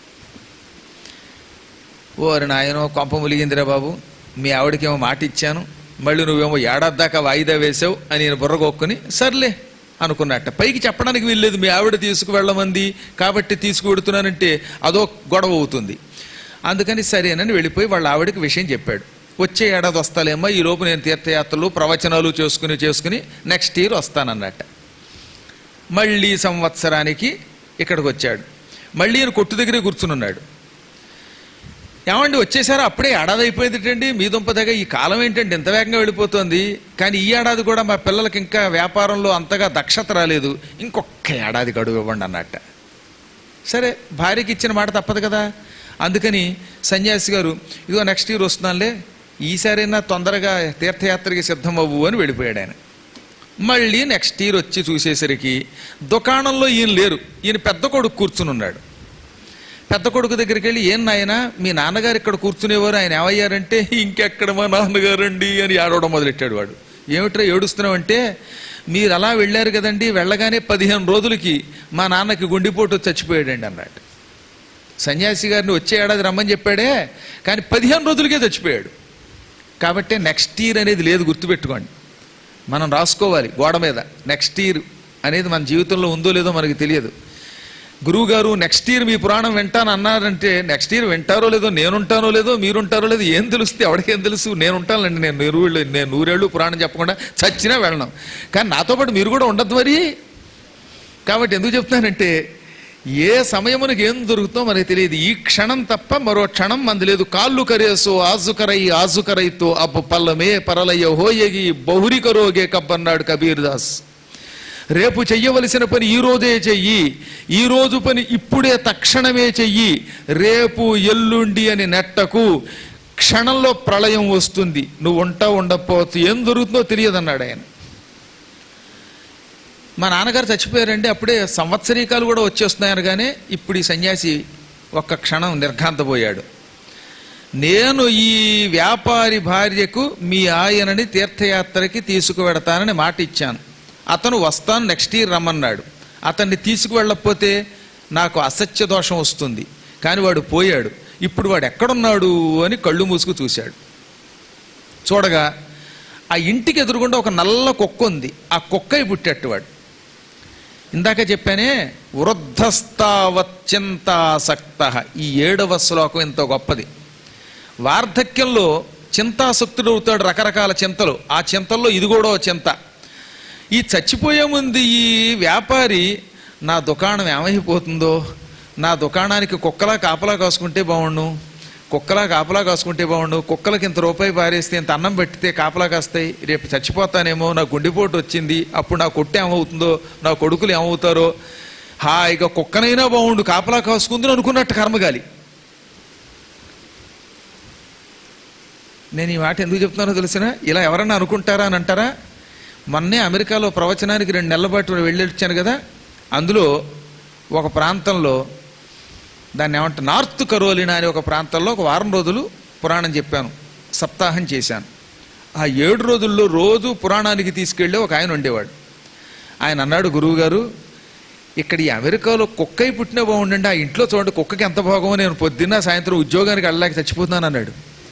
C: ఓరి నాయనో, కొంప ములిగిందిరా బాబు, మీ ఆవిడకేమో మాట ఇచ్చాను, మళ్ళీ నువ్వేమో ఏడాది దాకా వాయిదా వేసావు అని నేను బుర్రగొక్కుని సర్లే అనుకున్నట్ట. పైకి చెప్పడానికి వీల్లేదు, మీ ఆవిడ తీసుకువెళ్ళమంది కాబట్టి తీసుకువెడుతున్నానంటే అదో గొడవ అవుతుంది. అందుకని సరేనని వెళ్ళిపోయి వాళ్ళ ఆవిడకి విషయం చెప్పాడు. వచ్చే ఏడాది వస్తాలేమ్మా, ఈ లోపు నేను తీర్థయాత్రలు ప్రవచనాలు చేసుకుని నెక్స్ట్ ఇయర్ వస్తానన్నట్ట. మళ్ళీ సంవత్సరానికి ఇక్కడికి వచ్చాడు. మళ్ళీ ఈయన కొట్టు దగ్గరే కూర్చునున్నాడు. ఏమండి వచ్చేసారా, అప్పుడే ఏడాది అయిపోయిందిటండి, మీ దుంపదగా ఈ కాలం ఏంటంటే ఇంత వేగంగా వెళ్ళిపోతుంది, కానీ ఈ ఏడాది కూడా మా పిల్లలకి ఇంకా వ్యాపారంలో అంతగా దక్షత రాలేదు, ఇంకొక ఏడాది గడువు ఇవ్వండి అన్నట్ట. సరే, భార్యకి ఇచ్చిన మాట తప్పదు కదా. అందుకని సన్యాసి గారు, ఇదిగో నెక్స్ట్ ఇయర్ వస్తున్నానులే, ఈసారైనా తొందరగా తీర్థయాత్రకి సిద్ధం అవ్వు అని వెళ్ళిపోయాడు ఆయన. మళ్ళీ నెక్స్ట్ ఇయర్ వచ్చి చూసేసరికి దుకాణంలో ఈయన లేరు, ఈయన పెద్ద కొడుకు కూర్చుని ఉన్నాడు. పెద్ద కొడుకు దగ్గరికి వెళ్ళి, ఏం నాయన మీ నాన్నగారు ఇక్కడ కూర్చునేవారు, ఆయన ఏమయ్యారంటే, ఇంకెక్కడ మా నాన్నగారండి అని ఏడవడం మొదలెట్టాడు. వాడు, ఏమిట్రా ఏడుస్తున్నావంటే, మీరు అలా వెళ్ళారు కదండి, వెళ్ళగానే 15 రోజులకి మా నాన్నకి గుండెపోటు చచ్చిపోయాడండి అన్నాడు. సన్యాసి గారిని వచ్చే ఏడాది రమ్మని చెప్పాడే, కానీ 15 రోజులకే చచ్చిపోయాడు. కాబట్టి నెక్స్ట్ ఇయర్ అనేది లేదు, గుర్తుపెట్టుకోండి. మనం రాసుకోవాలి గోడ మీద, నెక్స్ట్ ఇయర్ అనేది మన జీవితంలో ఉందో లేదో మనకు తెలియదు. గురువు గారు నెక్స్ట్ ఇయర్ మీ పురాణం వింటాను అన్నారంటే, నెక్స్ట్ ఇయర్ వింటారో లేదో, నేనుంటానో లేదో, మీరుంటారో లేదో ఏం తెలుస్తే, ఎవరికేం తెలుసు. నేను ఉంటానండి, నేను 100 ఏళ్ళు పురాణం చెప్పకుండా చచ్చినా వెళ్ళను, కానీ నాతో పాటు మీరు కూడా ఉండద్దు మరి. కాబట్టి ఎందుకు చెప్తానంటే, ఏ సమయమునకు ఏం దొరుకుతుందో మనకి తెలియదు. ఈ క్షణం తప్ప మరో క్షణం మంది లేదు. కాళ్ళు కరేసో ఆజుకరైతో అబ్బు పల్లమే పరలయ్య హోయగి బహురి కరోగే కబ్బన్నాడు కబీర్ దాస్. రేపు చెయ్యవలసిన పని ఈ రోజే చెయ్యి, ఈ రోజు పని ఇప్పుడే తక్షణమే చెయ్యి, రేపు ఎల్లుండి అని నెట్టకు, క్షణంలో ప్రళయం వస్తుంది, నువ్వు ఉండకపోవచ్చు, ఏం దొరుకుతుందో తెలియదన్నాడు ఆయన. మా నాన్నగారు చచ్చిపోయారండి, అప్పుడే సంవత్సరీకాలు కూడా వచ్చేస్తున్నాయని, కానీ ఇప్పుడు ఈ సన్యాసి ఒక్క క్షణం నిర్ఘాంతపోయాడు. నేను ఈ వ్యాపారి భార్యకు మీ ఆయనని తీర్థయాత్రకి తీసుకువెడతానని మాట ఇచ్చాను, అతను వస్తాను నెక్స్ట్ ఇయర్ రమ్మన్నాడు, అతన్ని తీసుకువెళ్ళకపోతే నాకు అసత్య దోషం వస్తుంది, కానీ వాడు పోయాడు, ఇప్పుడు వాడు ఎక్కడున్నాడు అని కళ్ళు మూసుకు చూశాడు. చూడగా ఆ ఇంటికి ఎదురుగుండా ఒక నల్ల కుక్క ఉంది, ఆ కుక్కై పుట్టేట్టు వాడు. ఇందాక చెప్పానే, వృద్ధస్థావచ్చింతాసక్త, ఈ 7వ శ్లోకం ఎంతో గొప్పది. వార్ధక్యంలో చింతాసక్తుడు అవుతాడు, రకరకాల చింతలు, ఆ చింతల్లో ఇది కూడా చింత. ఈ చచ్చిపోయే ముందు ఈ వ్యాపారి, నా దుకాణం ఏమైపోతుందో, నా దుకాణానికి కుక్కలా కాపలా కాసుకుంటే బాగుండు, కుక్కలకి ఇంత రూపాయి పారేస్తే ఇంత అన్నం పెట్టితే కాపలా కాస్తాయి, రేపు చచ్చిపోతానేమో, నా గుండెపోటు వచ్చింది, అప్పుడు నా కొట్టు ఏమవుతుందో, నా కొడుకులు ఏమవుతారో, హాయిగా కుక్కనైనా బాగుండు కాపలా కాసుకుందని అనుకున్నట్టు కర్మగాలి. నేను ఈ మాట ఎందుకు చెప్తున్నానో తెలిసినా, ఇలా ఎవరన్నా అనుకుంటారా అని అంటారా. మొన్నే అమెరికాలో ప్రవచనానికి 2 నెలల పాటు వెళ్ళొచ్చాను కదా, అందులో ఒక ప్రాంతంలో, దాన్ని ఏమంటారు, నార్త్ కరోలినా అనే ఒక ప్రాంతంలో ఒక వారం రోజులు పురాణం చెప్పాను, సప్తాహం చేశాను. ఆ 7 రోజుల్లో రోజు పురాణానికి తీసుకెళ్ళి ఒక ఆయన ఉండేవాడు. ఆయన అన్నాడు, గురువు గారు ఇక్కడ ఈ అమెరికాలో కుక్కై పుట్టినా బాగుండండి, ఆ ఇంట్లో చూడండి కుక్కకి ఎంత భోగమో, నేను పొద్దున్న సాయంత్రం ఉద్యోగానికి వెళ్ళలేక చచ్చిపోతున్నాను అన్నాడు.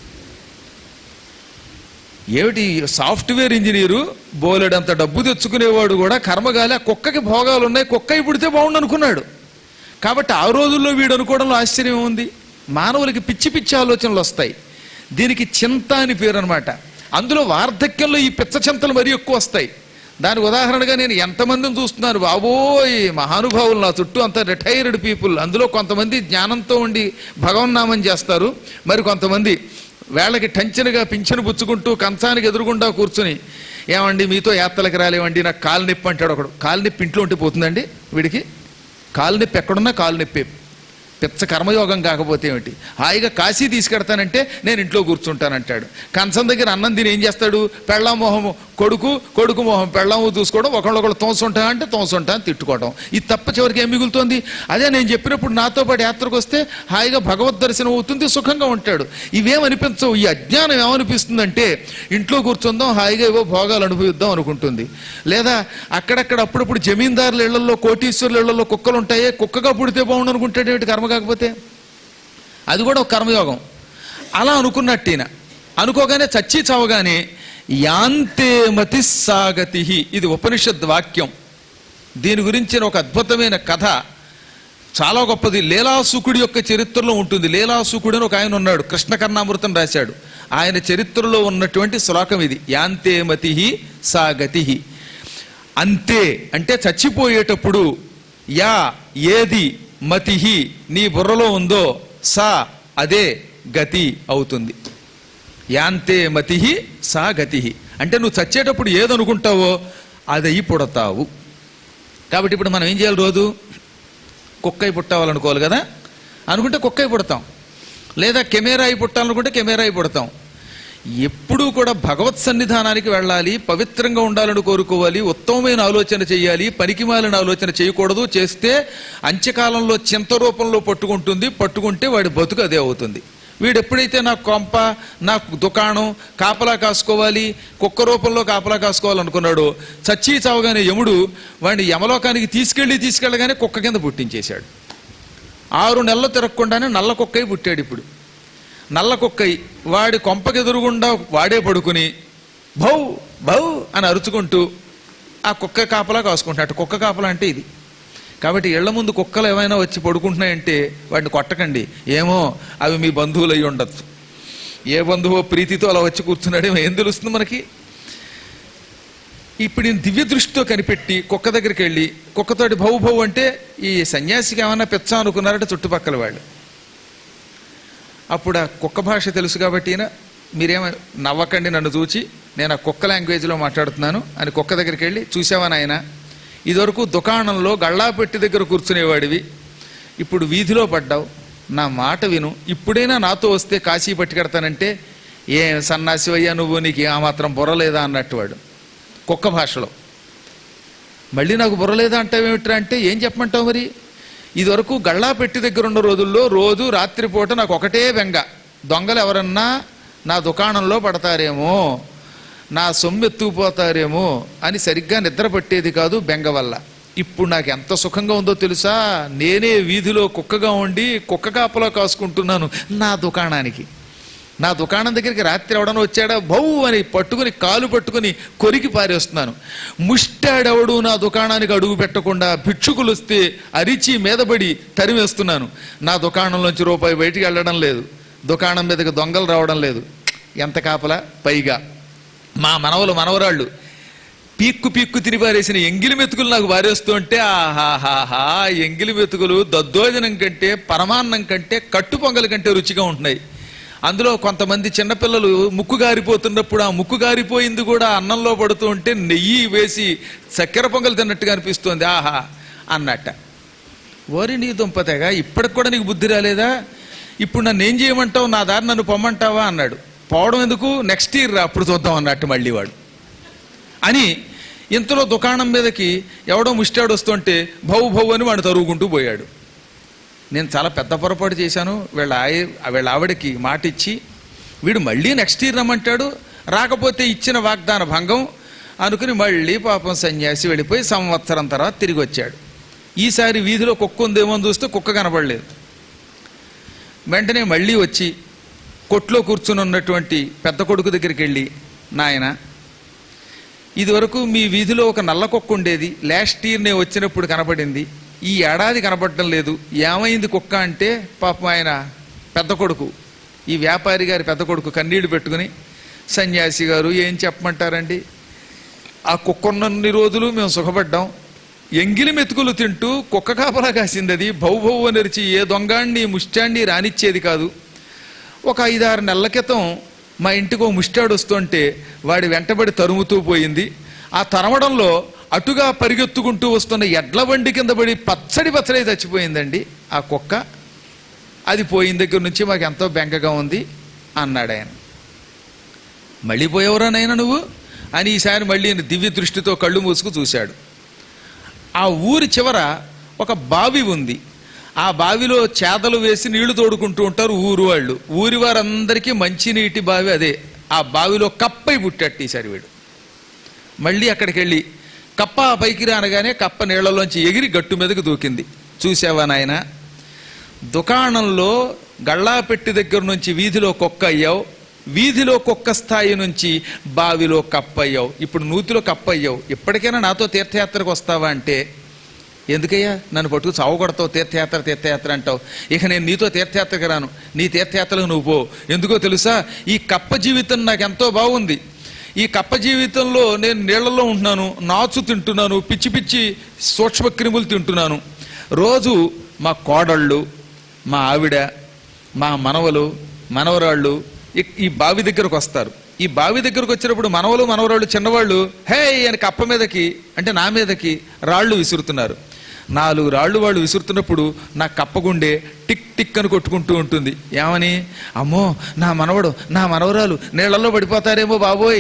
C: ఏమిటి, సాఫ్ట్వేర్ ఇంజనీరు బోలెడంత డబ్బు తెచ్చుకునేవాడు కూడా కర్మగాలి, ఆ కుక్కకి భోగాలు ఉన్నాయి, కుక్కై పుడితే బాగుండు అనుకున్నాడు. కాబట్టి ఆ రోజుల్లో వీడు అనుకోవడంలో ఆశ్చర్యం ఉంది. మానవులకి పిచ్చి పిచ్చి ఆలోచనలు వస్తాయి. దీనికి చింత అని పేరు అనమాట. అందులో వార్ధక్యంలో ఈ పిచ్చ చింతలు మరీ ఎక్కువ వస్తాయి. దానికి ఉదాహరణగా నేను ఎంతమందిని చూస్తున్నాను బాబోయ్, మహానుభావులు నా చుట్టూ, అంత రిటైర్డ్ పీపుల్. అందులో కొంతమంది జ్ఞానంతో ఉండి భగవన్నామం చేస్తారు, మరి కొంతమంది వేళకి టెన్షన్గా పింఛను పుచ్చుకుంటూ కంచానికి ఎదురుగుండా కూర్చుని, ఏమండి మీతో యాత్రలకు రాలేవండి, నాకు కాలు నొప్పి అంటాడు ఒకడు. కాలు నొప్పి ఇంట్లో ఉంటే పోతుందండి వీడికి? కాలు నొప్పి ఎక్కడున్నా కాలు నొప్పి. పిచ్చ కర్మయోగం కాకపోతే ఏమిటి? హాయిగా కాశీ తీసుకెడతానంటే నేను ఇంట్లో కూర్చుంటానంటాడు. కంచం దగ్గర అన్నం తిని ఏం చేస్తాడు? పెళ్ళాం మొహము కొడుకు మొహం పెళ్ళాము చూసుకోవడం, ఒకళ్ళొకళ్ళు తోసుంటా అంటే తోసుంటా అని తిట్టుకోవడం. ఇది తప్ప చివరికి ఏం మిగులుతోంది? అదే నేను చెప్పినప్పుడు నాతో పాటు యాత్రకు వస్తే హాయిగా భగవద్ దర్శనం అవుతుంది, సుఖంగా ఉంటాడు. ఇవేమనిపించవు. ఈ అజ్ఞానం ఏమనిపిస్తుందంటే ఇంట్లో కూర్చుందాం, హాయిగా ఏవో భోగాలు అనుభవిద్దాం అనుకుంటుంది. లేదా అక్కడక్కడ అప్పుడప్పుడు జమీందారుల ఇళ్లలో, కోటీశ్వరుల ఇళ్లలో కుక్కలు ఉంటాయే, కుక్కగా పుడితే బాగుండు అనుకుంటాడు. ఏమిటి కర్మ కాకపోతే? అది కూడా ఒక కర్మయోగం. అలా అనుకున్నట్టేన అనుకోగానే చచ్చి చావగానే యాంతే మతి సాగతి. ఇది ఉపనిషద్ వాక్యం. దీని గురించిన ఒక అద్భుతమైన కథ, చాలా గొప్పది. లీలాసుకుడి యొక్క చరిత్రలో ఉంటుంది. లీలాసుకుడు అని ఒక ఆయన ఉన్నాడు, కృష్ణకర్ణామృతం రాశాడు. ఆయన చరిత్రలో ఉన్నటువంటి శ్లోకం ఇది. యాంతే మతి సాగతి. అంతే అంటే చచ్చిపోయేటప్పుడు యా ఏది మతిహి నీ బుర్రలో ఉందో సా అదే గతి అవుతుంది. యాంతే మతిహి సా గతి అంటే నువ్వు చచ్చేటప్పుడు ఏదనుకుంటావో అదయి పుడతావు. కాబట్టి ఇప్పుడు మనం ఏం చేయాలి? రోజు కుక్కై పుట్టాలనుకోవాలి కదా, అనుకుంటే కుక్కై పుడతాం. లేదా కెమెరా అయి పుట్టాలనుకుంటే కెమెరా అయి పుడతాం. ఎప్పుడూ కూడా భగవత్ సన్నిధానానికి వెళ్ళాలి, పవిత్రంగా ఉండాలని కోరుకోవాలి, ఉత్తమమైన ఆలోచన చేయాలి, పనికిమాలిన ఆలోచన చేయకూడదు. చేస్తే అంత్యకాలంలో చింత రూపంలో పట్టుకుంటుంది. పట్టుకుంటే వాడి బతుకు అదే అవుతుంది. వీడు ఎప్పుడైతే నాకు కొంప, నాకు దుకాణం కాపలా కాసుకోవాలి, కుక్క రూపంలో కాపలా కాసుకోవాలనుకున్నాడో చచ్చి చావగానే యముడు వాడిని యమలోకానికి తీసుకెళ్ళగానే కుక్క కింద పుట్టించేశాడు. 6 నెలలు తిరగకుండానే నల్ల కుక్కై పుట్టాడు. ఇప్పుడు నల్ల కుక్కై వాడి కొంపకెదురుగుండా వాడే పడుకుని భౌ భౌ అని అరుచుకుంటూ ఆ కుక్క కాపలా కాసుకుంటున్నాడు. కుక్క కాపలా అంటే ఇది. కాబట్టి ఇళ్ల ముందు కుక్కలు ఏమైనా వచ్చి పడుకుంటున్నాయంటే వాటిని కొట్టకండి. ఏమో అవి మీ బంధువులు అయి ఉండొచ్చు. ఏ బంధువో ప్రీతితో అలా వచ్చి కూర్చున్నాడేమో ఏం తెలుస్తుంది మనకి? ఇప్పుడు ఈయన దివ్య దృష్టితో కనిపెట్టి కుక్క దగ్గరికి వెళ్ళి కుక్కతోటి భౌ భౌ అంటే ఈ సన్యాసికి ఏమన్నా పెచ్చ అనుకున్నారంటే చుట్టుపక్కల వాళ్ళు. అప్పుడు ఆ కుక్క భాష తెలుసు కాబట్టి ఈయన మీరేమో నవ్వకండి నన్ను చూచి, నేను ఆ కుక్క లాంగ్వేజ్లో మాట్లాడుతున్నాను అని కుక్క దగ్గరికి వెళ్ళి, చూసావా నాయన, ఇదివరకు దుకాణంలో గళ్ళా పెట్టి దగ్గర కూర్చునేవాడివి, ఇప్పుడు వీధిలో పడ్డావు, నా మాట విను, ఇప్పుడైనా నాతో వస్తే కాశీ పట్టుకెడతానంటే ఏం సన్నాసివయ్యా నువ్వు, నీకు ఆ మాత్రం బుర్రలేదా అన్నట్టు వాడు కుక్క భాషలో. మళ్ళీ నాకు బుర్రలేదా అంటావేమిట్రా అంటే ఏం చెప్పమంటావు మరి? ఇదివరకు గళ్ళా పెట్టి దగ్గర ఉన్న రోజుల్లో రోజు రాత్రిపూట నాకు ఒకటే బెంగ, దొంగలు ఎవరన్నా నా దుకాణంలో పడతారేమో, నా సొమ్ము ఎత్తుకుపోతారేమో అని సరిగ్గా నిద్ర పట్టేది కాదు బెంగ వల్ల. ఇప్పుడు నాకు ఎంత సుఖంగా ఉందో తెలుసా? నేనే వీధిలో కుక్కగా ఉండి కుక్క కాపలా కాసుకుంటున్నాను నా దుకాణానికి. నా దుకాణం దగ్గరికి రాత్రి ఎవడన్నా వచ్చాడా భౌ అని పట్టుకుని కాలు పట్టుకుని కొరికి పారేస్తున్నాను. ముష్టాడెవడు నా దుకాణానికి అడుగు పెట్టకుండా భిక్షుకులు వస్తే అరిచి మీదపడి తరివేస్తున్నాను. నా దుకాణంలోంచి రూపాయి బయటికి వెళ్ళడం లేదు, దుకాణం మీదకి దొంగలు రావడం లేదు. ఎంత కాపలా? పైగా మా మనవరాళ్ళు పీక్కు తిని పారేసిన ఎంగిలి మెతుకులు నాకు పారేస్తూ ఉంటే ఆహాహాహా, ఎంగిలి మెతుకులు దద్దోజనం కంటే పరమాన్నం కంటే కట్టు పొంగల కంటే రుచిగా ఉంటున్నాయి. అందులో కొంతమంది చిన్నపిల్లలు ముక్కు గారిపోతున్నప్పుడు ఆ ముక్కు గారిపోయింది కూడా అన్నంలో పడుతూ ఉంటే నెయ్యి వేసి చక్కెర పొంగలు తిన్నట్టుగా అనిపిస్తుంది. ఆహా అన్నట్ట. ఓరి నీ దుంపతేగా, ఇప్పటికి కూడా నీకు బుద్ధి రాలేదా? ఇప్పుడు నన్ను ఏం చేయమంటావు, నా దారి నన్ను పొమ్మంటావా అన్నాడు. పోవడం ఎందుకు, నెక్స్ట్ ఇయర్ అప్పుడు చూద్దాం అన్నట్టు మళ్ళీ వాడు అని. ఇంతలో దుకాణం మీదకి ఎవడో ముష్టాడు వస్తుంటే భౌ భౌ అని వాడు తరుగుకుంటూ పోయాడు. నేను చాలా పెద్ద పొరపాటు చేశాను. వీళ్ళ ఆవిడకి మాట ఇచ్చి వీడు మళ్ళీ నెక్స్ట్ ఇయర్ రమ్మంటాడు, రాకపోతే ఇచ్చిన వాగ్దాన భంగం అనుకుని మళ్ళీ పాపం సన్యాసి వెళ్ళిపోయి సంవత్సరం తర్వాత తిరిగి వచ్చాడు. ఈసారి వీధిలో కుక్క ఉందేమో అని చూస్తే కుక్క కనబడలేదు. వెంటనే మళ్ళీ వచ్చి కొట్లో కూర్చుని ఉన్నటువంటి పెద్ద కొడుకు దగ్గరికి వెళ్ళి, నాయన ఇదివరకు మీ వీధిలో ఒక నల్ల కుక్క ఉండేది, లాస్ట్ ఇయర్ నేను వచ్చినప్పుడు కనపడింది, ఈ ఏడాది కనపడటం లేదు, ఏమైంది కుక్క అంటే పాపం ఆయన పెద్ద కొడుకు, ఈ వ్యాపారి గారి పెద్ద కొడుకు కన్నీళ్లు పెట్టుకుని, సన్యాసి గారు ఏం చెప్పమంటారండి, ఆ కుక్క ఉన్నన్ని రోజులు మేము సుఖపడ్డాం, ఎంగిలి మెతుకులు తింటూ కుక్క కాపలా కాసింది, అది భౌ భౌ నరిచి ఏ దొంగాన్ని ముష్టాన్ని రానిచ్చేది కాదు. ఒక 5-6 నెలల క్రితం మా ఇంటికి ఓ ముష్టాడు వస్తుంటే వాడి వెంటబడి తరుముతూ పోయింది. ఆ తరమడంలో అటుగా పరిగెత్తుకుంటూ వస్తున్న ఎడ్ల బండి కింద పడి పచ్చడి చచ్చిపోయిందండి ఆ కుక్క. అది పోయిన దగ్గర నుంచి మాకు ఎంతో బెంగగా ఉంది అన్నాడు ఆయన. మళ్ళీ పోయేవరానైనా నువ్వు అని ఈసారి మళ్ళీ దివ్య దృష్టితో కళ్ళు మూసుకు చూశాడు. ఆ ఊరి చివర ఒక బావి ఉంది. ఆ బావిలో చేదలు వేసి నీళ్లు తోడుకుంటూ ఉంటారు ఊరు వాళ్ళు. ఊరి వారందరికీ మంచినీటి బావి అదే. ఆ బావిలో కప్పై పుట్టట్టు ఈసారి వీడు. మళ్ళీ అక్కడికి వెళ్ళి కప్ప పైకి రానగానే కప్ప నీళ్లలోంచి ఎగిరి గట్టు మీదకి దూకింది. చూసావా నాయన, దుకాణంలో గళ్ళాపెట్టి దగ్గర నుంచి వీధిలో కుక్క అయ్యావు, వీధిలో కుక్క స్థాయి నుంచి బావిలో కప్ప అయ్యావు, ఇప్పుడు నూతిలో కప్ప అయ్యావు. ఇప్పటికైనా నాతో తీర్థయాత్రకు వస్తావా అంటే, ఎందుకయ్యా నన్ను పట్టుకు చావు కొడతావు, తీర్థయాత్ర అంటావు, ఇక నేను నీతో తీర్థయాత్రకు రాను, నీ తీర్థయాత్రకు నువ్వు పో. ఎందుకో తెలుసా, ఈ కప్ప జీవితం నాకు ఎంతో బాగుంది. ఈ కప్ప జీవితంలో నేను నీళ్లలో ఉంటున్నాను, నాచు తింటున్నాను, పిచ్చి పిచ్చి సూక్ష్మ క్రిములు తింటున్నాను. రోజు మా కోడళ్ళు, మా ఆవిడ, మా మనవలు మనవరాళ్ళు ఈ బావి దగ్గరకు వస్తారు. ఈ బావి దగ్గరకు వచ్చినప్పుడు మనవరాళ్ళు చిన్నవాళ్ళు హే అని కప్ప మీదకి అంటే నా మీదకి రాళ్ళు విసురుతున్నారు. 4 రాళ్ళు వాళ్ళు విసురుతున్నప్పుడు నా కప్పగుండే టిక్ టిక్ అని కొట్టుకుంటూ ఉంటుంది. ఏమని, అమ్మో నా మనవడు నా మనవరాలు నీళ్లలో పడిపోతారేమో బాబోయ్,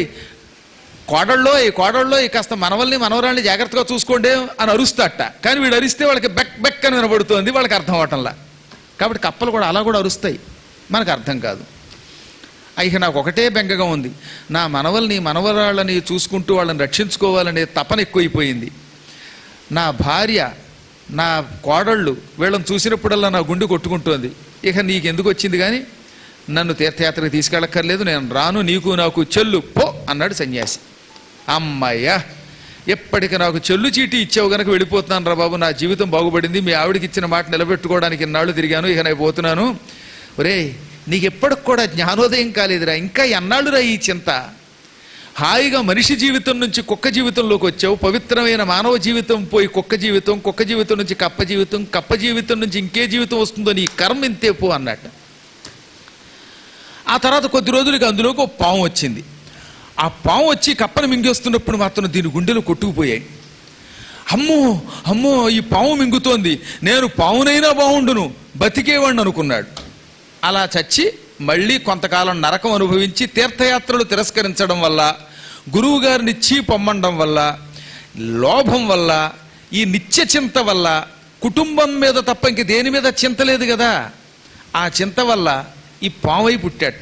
C: కోడళ్ళో కాస్త మనవరాల్ని జాగ్రత్తగా చూసుకోండి అని అరుస్తాట. కానీ వీడు అరిస్తే వాళ్ళకి బెక్ బెక్ అని వినబడుతుంది, వాళ్ళకి అర్థం అవటంలా. కాబట్టి కప్పలు కూడా అలా కూడా అరుస్తాయి, మనకు అర్థం కాదు. ఇక నాకు ఒకటే బెంగగా ఉంది, నా మనవరాళ్ళని చూసుకుంటూ వాళ్ళని రక్షించుకోవాలనే తపన ఎక్కువైపోయింది. నా భార్య నా కోడళ్ళు వీళ్ళని చూసినప్పుడల్లా నా గుండె కొట్టుకుంటోంది. ఇక నీకెందుకు వచ్చింది కానీ నన్ను తీర్థయాత్రకు తీసుకెళ్ళక్కర్లేదు, నేను రాను, నీకు నాకు చెల్లు పో అన్నాడు సన్యాసి. అమ్మయ్యా, ఎప్పటికి నాకు చెల్లు చీటీ ఇచ్చావు గనక వెళ్ళిపోతున్నాను రా బాబు, నా జీవితం బాగుపడింది, మీ ఆవిడికి ఇచ్చిన మాట నిలబెట్టుకోవడానికి ఇన్నాళ్ళు తిరిగాను, ఇక నేను పోతున్నాను. ఒరే నీకు ఎప్పటికి కూడా జ్ఞానోదయం కాలేదురా, ఇంకా ఎన్నాళ్ళురా ఈ చింత? హాయిగా మనిషి జీవితం నుంచి కుక్క జీవితంలోకి వచ్చావు, పవిత్రమైన మానవ జీవితం పోయి కుక్క జీవితం నుంచి కప్ప జీవితం నుంచి ఇంకే జీవితం వస్తుందో నీ కర్మ ఇంతే పో అన్నట్టు. ఆ తర్వాత కొద్ది రోజులకి అందులోకి ఒక పాము వచ్చింది. ఆ పాము వచ్చి కప్పను మింగేస్తున్నప్పుడు మాత్రం దీని గుండెలు కొట్టుకుపోయాయి. అమ్మో ఈ పాము మింగుతోంది, నేను పావునైనా బాగుండును, బతికేవాడిని అనుకున్నాడు. అలా చచ్చి మళ్ళీ కొంతకాలం నరకం అనుభవించి తీర్థయాత్రలు తిరస్కరించడం వల్ల, గురువు గారిని పొమ్మండం వల్ల, లోభం వల్ల, ఈ నిత్య చింత వల్ల, కుటుంబం మీద తప్ప ఇంక దేని మీద చింత లేదు కదా, ఆ చింత వల్ల ఈ పావై పుట్టాట.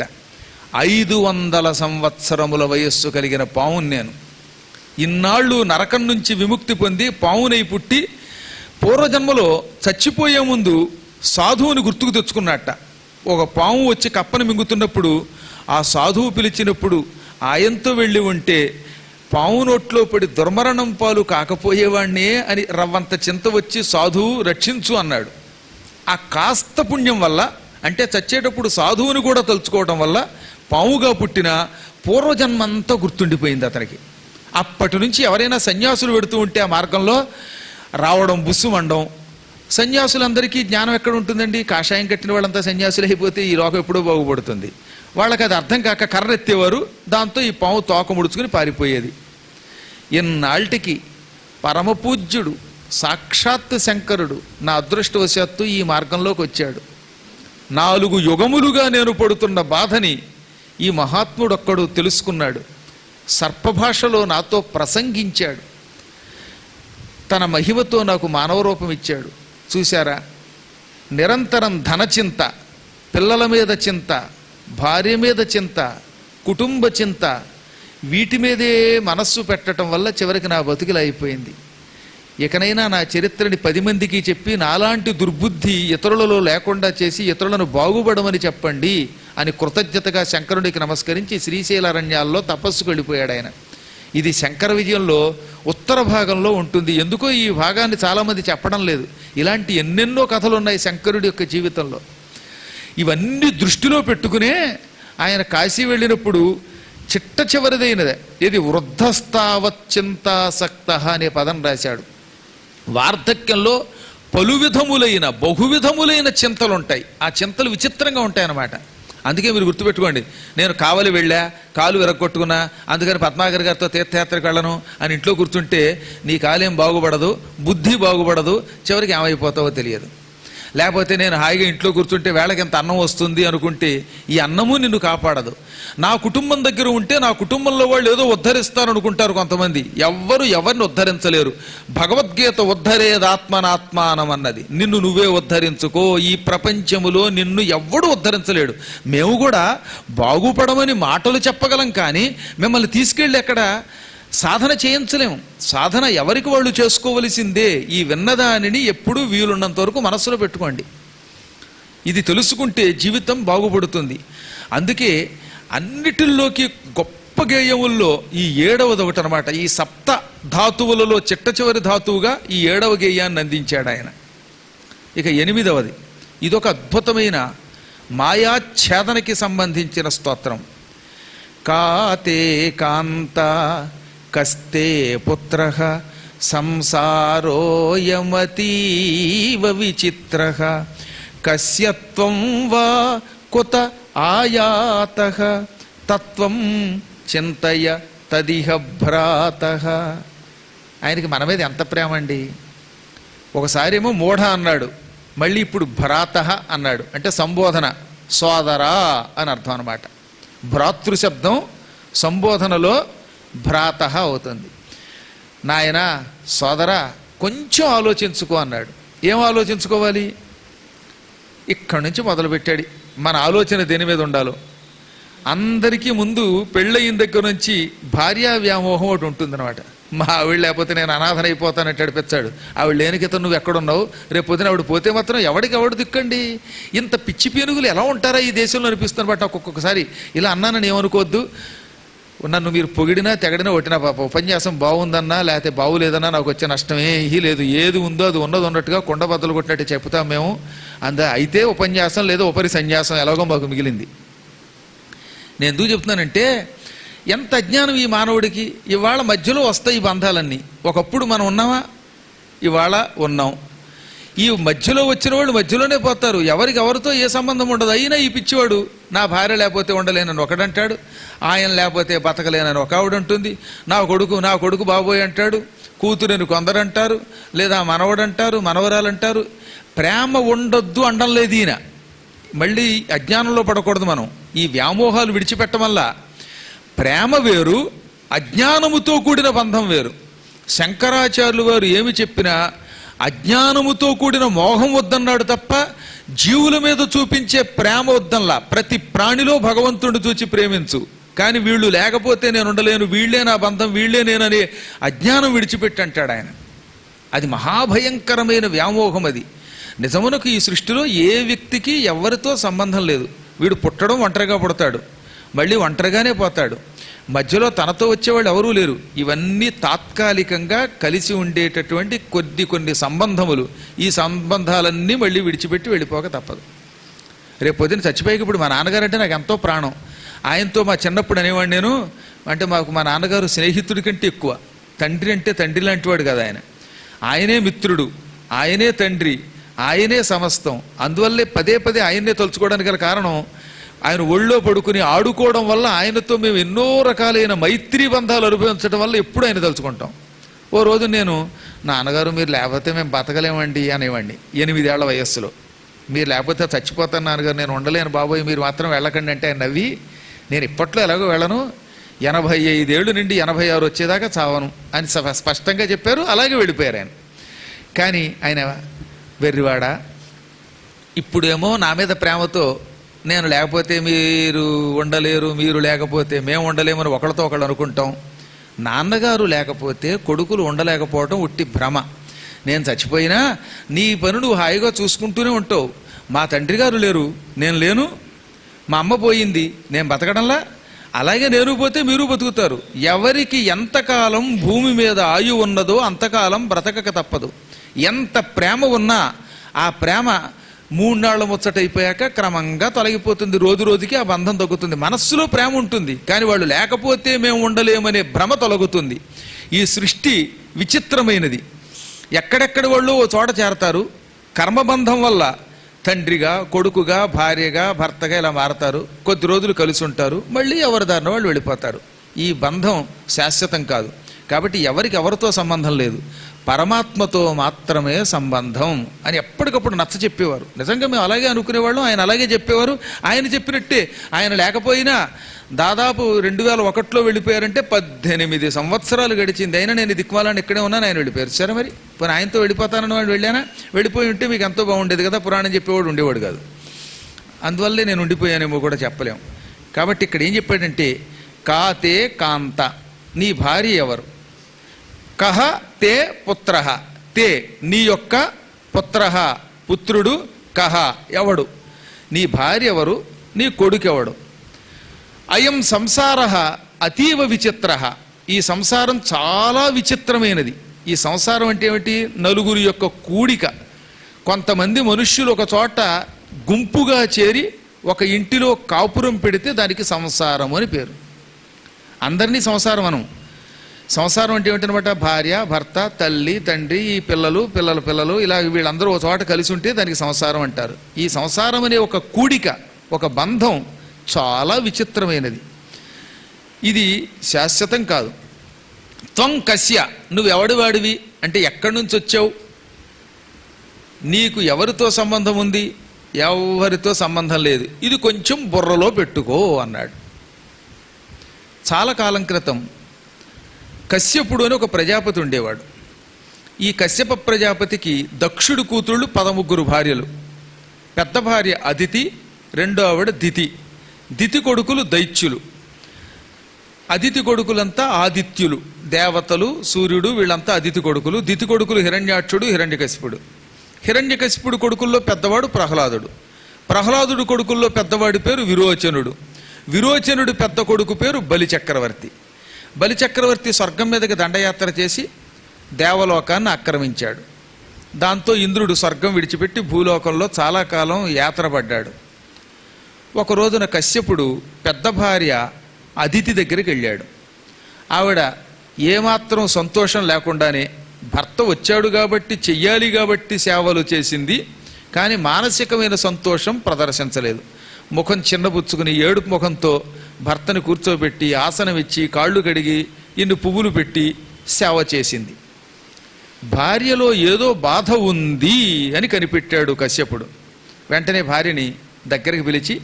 C: 500 సంవత్సరముల వయస్సు కలిగిన పావును నేను. ఇన్నాళ్ళు నరకం నుంచి విముక్తి పొంది పావునై పుట్టి పూర్వజన్మలో చచ్చిపోయే ముందు సాధువుని గుర్తుకు తెచ్చుకున్నట్ట. ఒక పాము వచ్చి కప్పను మింగుతున్నప్పుడు ఆ సాధువు పిలిచినప్పుడు ఆయనతో వెళ్ళి ఉంటే పాము నోట్లో పడి దుర్మరణం పాలు కాకపోయేవాణ్ణే అని రవ్వంత చింత వచ్చి సాధువు రక్షించు అన్నాడు. ఆ కాస్త పుణ్యం వల్ల, అంటే చచ్చేటప్పుడు సాధువుని కూడా తలుచుకోవడం వల్ల పాముగా పుట్టిన పూర్వజన్మంతా గుర్తుండిపోయింది అతనికి. అప్పటి నుంచి ఎవరైనా సన్యాసులు పెడుతూ ఉంటే ఆ మార్గంలో రావడం, బుస్సు మండం. సన్యాసులందరికీ జ్ఞానం ఎక్కడ ఉంటుందండి? కాషాయం కట్టిన వాళ్ళంతా సన్యాసులు అయిపోతే ఈ లోకం ఎప్పుడో బాగుపడుతుంది. వాళ్ళకి అది అర్థం కాక కర్రెత్తేవారు, దాంతో ఈ పాము తోక ముడుచుకుని పారిపోయేది. ఇన్నాళ్ళకి పరమపూజ్యుడు సాక్షాత్ శంకరుడు నా అదృష్టవశాత్తు ఈ మార్గంలోకి వచ్చాడు. 4 యుగములుగా నేను పడుతున్న బాధని ఈ మహాత్ముడొక్కడు తెలుసుకున్నాడు. సర్పభాషలో నాతో ప్రసంగించాడు. తన మహిమతో నాకు మానవ రూపం ఇచ్చాడు. చూశారా, నిరంతరం ధనచింత, పిల్లల మీద చింత, భార్య మీద చింత, కుటుంబ చింత, వీటి మీదే మనస్సు పెట్టడం వల్ల చివరికి నా బతుకులు అయిపోయింది. ఇకనైనా నా చరిత్రని 10 మందికి చెప్పి నాలాంటి దుర్బుద్ధి ఇతరులలో లేకుండా చేసి ఇతరులను బాగుపడమని చెప్పండి అని కృతజ్ఞతగా శంకరుడికి నమస్కరించి శ్రీశైలారణ్యాల్లో తపస్సుకు వెళ్ళిపోయాడు ఆయన. ఇది శంకర విజయంలో ఉత్తర భాగంలో ఉంటుంది. ఎందుకో ఈ భాగాన్ని చాలామంది చెప్పడం లేదు. ఇలాంటి ఎన్నెన్నో కథలు ఉన్నాయి శంకరుడి యొక్క జీవితంలో. ఇవన్నీ దృష్టిలో పెట్టుకునే ఆయన కాశీ వెళ్ళినప్పుడు చిట్ట చివరిదైనదే ఇది వృద్ధస్థావచ్చింతాసక్త అనే పదం రాశాడు. వార్ధక్యంలో బహువిధములైన చింతలు ఉంటాయి. ఆ చింతలు విచిత్రంగా ఉంటాయి అన్నమాట. అందుకే మీరు గుర్తుపెట్టుకోండి, నేను కావలి వెళ్ళా, కాలు విరగొట్టుకున్నా, అందుకని పద్మాకర్ గారితో తీర్థయాత్రకు వెళ్ళను అని ఇంట్లో కూర్చుంటే నీ కాలేం బాగుపడదు, బుద్ధి బాగుపడదు, చివరికి ఏమైపోతావో తెలియదు. లేకపోతే నేను హాయిగా ఇంట్లో కూర్చుంటే వేళకి ఎంత అన్నం వస్తుంది అనుకుంటే ఈ అన్నము నిన్ను కాపాడదు. నా కుటుంబం దగ్గర ఉంటే నా కుటుంబంలో వాళ్ళు ఏదో ఉద్ధరిస్తారనుకుంటారు కొంతమంది. ఎవ్వరు ఎవరిని ఉద్ధరించలేరు. భగవద్గీత ఉద్ధరేదాత్మనాత్మానం అన్నది. నిన్ను నువ్వే ఉద్ధరించుకో, ఈ ప్రపంచములో నిన్ను ఎవ్వడు ఉద్ధరించలేడు. మేము కూడా బాగుపడమని మాటలు చెప్పగలం, కానీ మిమ్మల్ని తీసుకెళ్ళి ఎక్కడ సాధన చేయించలేము. సాధన ఎవరికి వాళ్ళు చేసుకోవలసిందే. ఈ విన్నదానిని ఎప్పుడూ వీలున్నంత వరకు మనస్సులో పెట్టుకోండి. ఇది తెలుసుకుంటే జీవితం బాగుపడుతుంది. అందుకే అన్నిటిల్లోకి గొప్ప గేయముల్లో ఈ 7వది ఒకటి అనమాట. ఈ సప్త ధాతువులలో చిట్ట చివరి ధాతువుగా ఈ 7వ గేయాన్ని అందించాడు ఆయన. ఇక 8వది, ఇదొక అద్భుతమైన మాయాఛేదనకి సంబంధించిన స్తోత్రం. కాతే కాంత కస్తే పుత్రః సంసారోయమతీవ విచిత్రః కస్యత్వం వా కుత ఆయాతః తత్వం చింతయ తదిహ భ్రాతః. ఆయనకి మన మీద ఎంత ప్రేమ అండి. ఒకసారి ఏమో మూఢ అన్నాడు, మళ్ళీ ఇప్పుడు భ్రాతః అన్నాడు. అంటే సంబోధన, సోదరా అని అర్థం అనమాట. భ్రాతృ శబ్దం సంబోధనలో భ్రాతః అవుతుంది. నాయన, సోదరా, కొంచెం ఆలోచించుకో అన్నాడు. ఏం ఆలోచించుకోవాలి? ఇక్కడి నుంచి మొదలుపెట్టాడు. మన ఆలోచన దేని మీద ఉండాలో. అందరికీ ముందు పెళ్ళయిన దగ్గర నుంచి భార్యా వ్యామోహం ఒకటి ఉంటుందన్నమాట. మా ఆవిడ లేకపోతే నేను అనాథనైపోతానంటే అడిపించాడు. ఆవిడ లేని క్రితం నువ్వు ఎక్కడున్నావు, రేపు పొద్దున ఆవిడ పోతే మాత్రం ఎవడికి ఎవడు దిక్కండి. ఇంత పిచ్చి పీనుగులు ఎలా ఉంటారా ఈ దేశంలో అనిపిస్తుంది బట్ ఒక్కొక్కసారి. ఇలా అన్నానని ఏమనుకోవద్దు. నన్ను మీరు పొగిడినా తెగడినా కొట్టినా పాప ఉపన్యాసం బాగుందన్నా లేకపోతే బాగులేదన్నా నాకు వచ్చే నష్టమే లేదు. ఏది ఉందో అది ఉన్నది ఉన్నట్టుగా కొండ బద్దలు కొట్టినట్టు చెప్తాం మేము. అయితే ఉపన్యాసం లేదా ఉపరి సన్యాసం ఎలాగో మాకు మిగిలింది. నేను ఎందుకు చెప్తున్నానంటే, ఎంత అజ్ఞానం ఈ మానవుడికి. ఇవాళ మధ్యలో వస్తాయి ఈ బంధాలన్నీ. ఒకప్పుడు మనం ఉన్నామా? ఇవాళ ఉన్నాం. ఈ మధ్యలో వచ్చిన వాళ్ళు మధ్యలోనే పోతారు. ఎవరికి ఎవరితో ఏ సంబంధం ఉండదు. అయినా ఈ పిచ్చివాడు నా భార్య లేకపోతే ఉండలేనని ఒకడంటాడు, ఆయన లేకపోతే బతకలేనని ఒక ఆవిడ ఉంటుంది, నా కొడుకు బాబోయ్ అంటాడు, కూతురుని కొందరంటారు, లేదా మనవడంటారు, మనవరాలంటారు. ప్రేమ ఉండొద్దు అనడం లేదు ఈయన. మళ్ళీ అజ్ఞానంలో పడకూడదు మనం. ఈ వ్యామోహాలు విడిచిపెట్టడం వల్ల ప్రేమ వేరు, అజ్ఞానముతో కూడిన బంధం వేరు. శంకరాచార్యులు వారు ఏమి చెప్పినా అజ్ఞానముతో కూడిన మోహం వద్దన్నాడు తప్ప జీవుల మీద చూపించే ప్రేమ వద్దల్లా. ప్రతి ప్రాణిలో భగవంతుడిని చూచి ప్రేమించు, కానీ వీళ్ళు లేకపోతే నేను ఉండలేను, వీళ్లే నా బంధం, వీళ్లే నేననే అజ్ఞానం విడిచిపెట్టి అంటాడు ఆయన. అది మహాభయంకరమైన వ్యామోహం. అది నిజమునకు ఈ సృష్టిలో ఏ వ్యక్తికి ఎవరితో సంబంధం లేదు. వీడు పుట్టడం ఒంటరిగా పుడతాడు, మళ్ళీ ఒంటరిగానే పోతాడు. మధ్యలో తనతో వచ్చేవాళ్ళు ఎవరూ లేరు. ఇవన్నీ తాత్కాలికంగా కలిసి ఉండేటటువంటి కొన్ని సంబంధములు. ఈ సంబంధాలన్నీ మళ్ళీ విడిచిపెట్టి వెళ్ళిపోక తప్పదు. రేపు పొద్దున చచ్చిపోయాక ఇప్పుడు మా నాన్నగారు అంటే నాకు ఎంతో ప్రాణం. ఆయనతో మా చిన్నప్పుడు అనేవాడు నేను. అంటే మాకు మా నాన్నగారు స్నేహితుడి కంటే ఎక్కువ. తండ్రి అంటే తండ్రి లాంటి వాడు కదా ఆయన. ఆయనే మిత్రుడు, ఆయనే తండ్రి, ఆయనే సమస్తం. అందువల్లే పదే పదే ఆయన్నే తలుచుకోవడానికి గల కారణం, ఆయన ఒళ్ళో పడుకుని ఆడుకోవడం వల్ల ఆయనతో మేము ఎన్నో రకాలైన మైత్రీ బంధాలు అనుభవించడం వల్ల ఎప్పుడు ఆయన తలుచుకుంటాం. ఓ రోజు నేను, నాన్నగారు మీరు లేకపోతే మేము బతకలేమండి అనేవాడిని 8 ఏళ్ల వయస్సులో. మీరు లేకపోతే చచ్చిపోతాను నాన్నగారు, నేను ఉండలేను బాబోయ్, మీరు మాత్రం వెళ్ళకండి అంటే ఆయన నవ్వి, నేను ఇప్పట్లో ఎలాగో వెళ్ళను, 85 ఏళ్ళు నుండి 86 వచ్చేదాకా చావను అని స్పష్టంగా చెప్పారు. అలాగే వెళ్ళిపోయారు ఆయన. కానీ ఆయన వెర్రివాడా, ఇప్పుడేమో నా మీద ప్రేమతో నేను లేకపోతే మీరు ఉండలేరు, మీరు లేకపోతే మేము ఉండలేమని ఒకళ్ళతో ఒకళ్ళు అనుకుంటాం. నాన్నగారు లేకపోతే కొడుకులు ఉండలేకపోవడం ఉట్టి భ్రమ. నేను చచ్చిపోయినా నీ పని నువ్వు హాయిగా చూసుకుంటూనే ఉంటావు. మా తండ్రి గారు లేరు, నేను లేను. మా అమ్మ పోయింది, నేను బతకడంలా. అలాగే నేను పోతే మీరు బతుకుతారు. ఎవరికి ఎంతకాలం భూమి మీద ఆయువు ఉన్నదో అంతకాలం బ్రతకక తప్పదు. ఎంత ప్రేమ ఉన్నా ఆ ప్రేమ 3 నాళ్ల ముచ్చటైపోయాక క్రమంగా తొలగిపోతుంది. రోజు రోజుకి ఆ బంధం తగ్గుతుంది. మనస్సులో ప్రేమ ఉంటుంది, కానీ వాళ్ళు లేకపోతే మేము ఉండలేమనే భ్రమ తొలగుతుంది. ఈ సృష్టి విచిత్రమైనది. ఎక్కడెక్కడ వాళ్ళు ఓ చోట చేరతారు. కర్మబంధం వల్ల తండ్రిగా, కొడుకుగా, భార్యగా, భర్తగా ఇలా మారతారు. కొద్ది రోజులు కలిసి ఉంటారు, మళ్ళీ ఎవరి దారిన వాళ్ళు వెళ్ళిపోతారు. ఈ బంధం శాశ్వతం కాదు. కాబట్టి ఎవరికి ఎవరితో సంబంధం లేదు, పరమాత్మతో మాత్రమే సంబంధం అని ఎప్పటికప్పుడు నచ్చ చెప్పేవారు. నిజంగా మేము అలాగే అనుకునేవాళ్ళం, ఆయన అలాగే చెప్పేవారు. ఆయన చెప్పినట్టే, ఆయన లేకపోయినా దాదాపు 2001లో వెళ్ళిపోయారంటే 18 సంవత్సరాలు గడిచింది. అయినా నేను దిక్మాలని ఇక్కడే ఉన్నాను, ఆయన వెళ్ళిపోయారు. సరే మరి పోనీ ఆయనతో వెళ్ళిపోతానని వాడు వెళ్ళానా? వెళ్ళిపోయి ఉంటే మీకు ఎంతో బాగుండేది కదా, పురాణం చెప్పేవాడు ఉండేవాడు కాదు. అందువల్లే నేను ఉండిపోయానేమో కూడా చెప్పలేం. కాబట్టి ఇక్కడ ఏం చెప్పాడంటే, కాతే కాంత, నీ భార్య ఎవరు? కహ తే పుత్ర, తే నీ యొక్క పుత్ర, పుత్రుడు, కహ ఎవడు, నీ భార్య ఎవరు, నీ కొడుకెవడు. అయం సంసార అతీవ విచిత్ర, ఈ సంసారం చాలా విచిత్రమైనది. ఈ సంసారం అంటే ఏమిటి? నలుగురి యొక్క కూడిక. కొంతమంది మనుష్యులు ఒక చోట గుంపుగా చేరి ఒక ఇంటిలో కాపురం పెడితే దానికి సంసారం అని పేరు. అందరినీ సంసారం అనం. సంసారం అంటే ఏమిటనమాట? భార్య, భర్త, తల్లి, తండ్రి, ఈ పిల్లలు, పిల్లల పిల్లలు, ఇలా వీళ్ళందరూ ఒక చోట కలిసి ఉంటే దానికి సంసారం అంటారు. ఈ సంసారం అనే ఒక కూడిక, ఒక బంధం చాలా విచిత్రమైనది. ఇది శాశ్వతం కాదు. త్వం కస్య, నువ్వు ఎవడి వాడివి అంటే ఎక్కడి నుంచి వచ్చావు, నీకు ఎవరితో సంబంధం ఉంది? ఎవరితో సంబంధం లేదు. ఇది కొంచెం బుర్రలో పెట్టుకో అన్నాడు. చాలా కాలం క్రితం కశ్యపుడు అని ఒక ప్రజాపతి ఉండేవాడు. ఈ కశ్యప ప్రజాపతికి దక్షుడు కూతుళ్ళు 13 భార్యలు. పెద్ద భార్య అదితి, రెండో ఆవిడ దితి. దితి కొడుకులు దైత్యులు. అదితి కొడుకులంతా ఆదిత్యులు, దేవతలు, సూర్యుడు, వీళ్ళంతా అదితి కొడుకులు. దితి కొడుకులు హిరణ్యాక్షుడు, హిరణ్యకశిపుడు. హిరణ్యకశిపుడు కొడుకుల్లో పెద్దవాడు ప్రహ్లాదుడు. ప్రహ్లాదుడు కొడుకుల్లో పెద్దవాడి పేరు విరోచనుడు. విరోచనుడు పెద్ద కొడుకు పేరు బలిచక్రవర్తి. బలిచక్రవర్తి స్వర్గం మీదకి దండయాత్ర చేసి దేవలోకాన్ని ఆక్రమించాడు. దాంతో ఇంద్రుడు స్వర్గం విడిచిపెట్టి భూలోకంలో చాలా కాలం యాత్ర పడ్డాడు. ఒక రోజున కశ్యపుడు పెద్ద భార్య అదితి దగ్గరికి వెళ్ళాడు. ఆవిడ ఏమాత్రం సంతోషం లేకుండానే భర్త వచ్చాడు కాబట్టి, చెయ్యాలి కాబట్టి సేవలు చేసింది, కానీ మానసికమైన సంతోషం ప్రదర్శించలేదు. ముఖం చిన్నబుచ్చుకుని ఏడుపు ముఖంతో భర్తని కూర్చోబెట్టి ఆసనం ఇచ్చి కాళ్ళు కడిగి ఇన్ని పువ్వులు పెట్టి సేవ చేసింది. భార్యలో ఏదో బాధ ఉంది అని కనిపెట్టాడు కశ్యపుడు. వెంటనే భార్యని దగ్గరికి పిలిచి,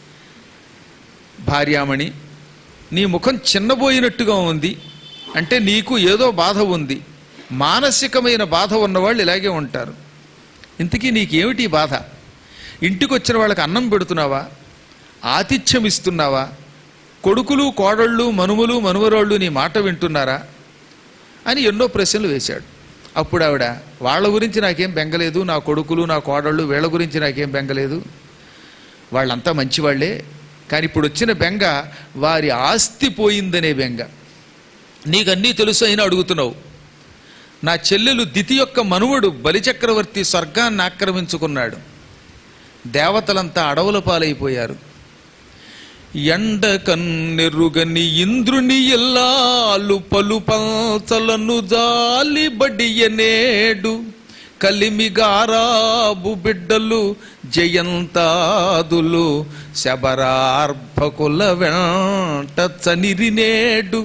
C: భార్యామణి, నీ ముఖం చిన్నబోయినట్టుగా ఉంది అంటే నీకు ఏదో బాధ ఉంది. మానసికమైన బాధ ఉన్నవాళ్ళు ఇలాగే ఉంటారు. ఇంతకీ నీకేమిటి బాధ? ఇంటికి వచ్చిన వాళ్ళకి అన్నం పెడుతున్నావా? ఆతిథ్యం ఇస్తున్నావా? కొడుకులు, కోడళ్ళు, మనుమలు, మనుమరాళ్ళు నీ మాట వింటున్నారా అని ఎన్నో ప్రశ్నలు వేశాడు. అప్పుడు ఆవిడ, వాళ్ళ గురించి నాకేం బెంగలేదు, నా కొడుకులు, నా కోడళ్ళు, వీళ్ళ గురించి నాకేం బెంగలేదు, వాళ్ళంతా మంచివాళ్లే, కానీ ఇప్పుడు వచ్చిన బెంగ వారి ఆస్తి పోయిందనే బెంగ. నీకన్నీ తెలుసు అయినా అడుగుతున్నావు. నా చెల్లెలు దితి యొక్క మనువడు బలిచక్రవర్తి స్వర్గాన్ని ఆక్రమించుకున్నాడు. దేవతలంతా అడవుల పాలైపోయారు. ఎండ కన్నెరుగని ఇంద్రుని ఎల్లాలు పలు పంచలను జాలి బడియనేడు, కలిమిగారాబు బిడ్డలు జయంతాదులు శబరార్భకుల వెంట చనిరినేడు.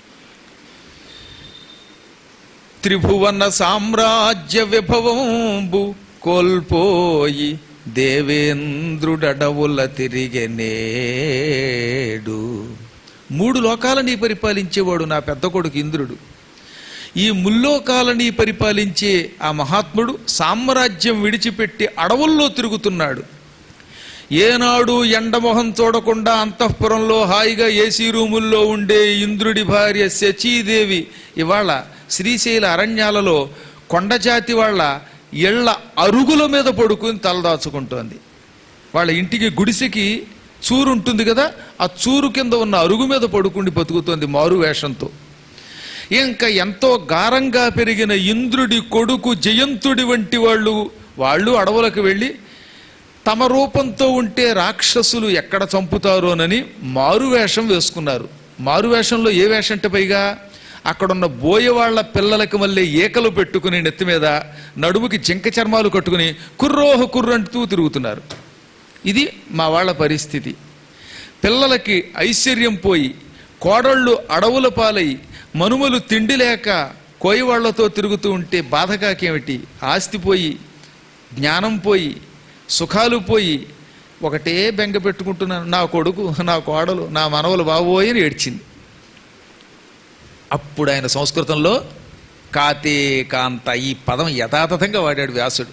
C: త్రిభువన సామ్రాజ్య విభవంబు కోల్పోయి దేవేంద్రుడడవుల తిరిగెనేడు. 3 లోకాలని పరిపాలించేవాడు నా పెద్ద కొడుకు ఇంద్రుడు. ఈ ముల్లోకాలని పరిపాలించే ఆ మహాత్ముడు సామ్రాజ్యం విడిచిపెట్టి అడవుల్లో తిరుగుతున్నాడు. ఏనాడు ఎండమొహం చూడకుండా అంతఃపురంలో హాయిగా ఏసీ రూముల్లో ఉండే ఇంద్రుడి భార్య శచీదేవి ఇవాళ శ్రీశైల అరణ్యాలలో కొండజాతి వాళ్ళ ఇళ్ల అరుగుల మీద పడుకుని తలదాచుకుంటోంది. వాళ్ళ ఇంటికి గుడిసెకి చూరు ఉంటుంది కదా, ఆ చూరు కింద ఉన్న అరుగు మీద పడుకుండి బతుకుతోంది మారు వేషంతో. ఇంకా ఎంతో గారంగా పెరిగిన ఇంద్రుడి కొడుకు జయంతుడి వంటి వాళ్ళు అడవులకు వెళ్ళి తమ రూపంతో ఉంటే రాక్షసులు ఎక్కడ చంపుతారోనని మారువేషం వేసుకున్నారు. మారువేషంలో ఏ వేషం అంటే పైగా అక్కడున్న బోయవాళ్ల పిల్లలకి మళ్ళీ ఏకలు పెట్టుకుని నెత్తి మీద నడుముకి జింక చర్మాలు కట్టుకుని కుర్రోహ కుర్రంటూ తిరుగుతున్నారు. ఇది మా వాళ్ళ పరిస్థితి. పిల్లలకి ఐశ్వర్యం పోయి, కోడళ్ళు అడవుల పాలై, మనుమలు తిండి లేక కోయవాళ్లతో తిరుగుతూ ఉంటే బాధకాకేమిటి? ఆస్తి పోయి, జ్ఞానం పోయి, సుఖాలు పోయి ఒకటే బెంగ పెట్టుకుంటున్నాను. నా కొడుకు, నా కోడలు, నా మనవలు బాబోయ్ అని ఏడ్చింది. అప్పుడు ఆయన సంస్కృతంలో కాతే కాంత ఈ పదం యథాతథంగా వాడాడు వ్యాసుడు.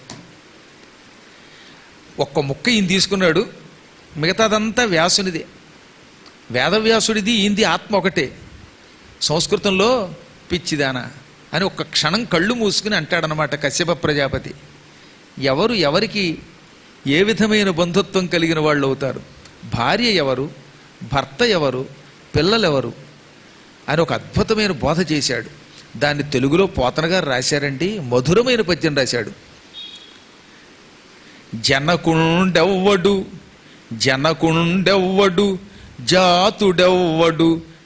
C: ఒక్క ముక్క ఈయన తీసుకున్నాడు, మిగతాదంతా వ్యాసునిదే. వేదవ్యాసుడిది, ఈంది ఆత్మ ఒకటే. సంస్కృతంలో పిచ్చిదానా అని ఒక్క క్షణం కళ్ళు మూసుకుని అంటాడనమాట కశ్యప ప్రజాపతి. ఎవరు ఎవరికి ఏ విధమైన బంధుత్వం కలిగిన వాళ్ళు అవుతారు? భార్య ఎవరు, భర్త ఎవరు, పిల్లలెవరు అని ఒక అద్భుతమైన బోధ చేశాడు. దాన్ని తెలుగులో పోతన గారు రాశారండి, మధురమైన పద్యం రాశాడు. జనకుండెవ్వడు జనకుండెవ్వడు జాతుడెవ్వడు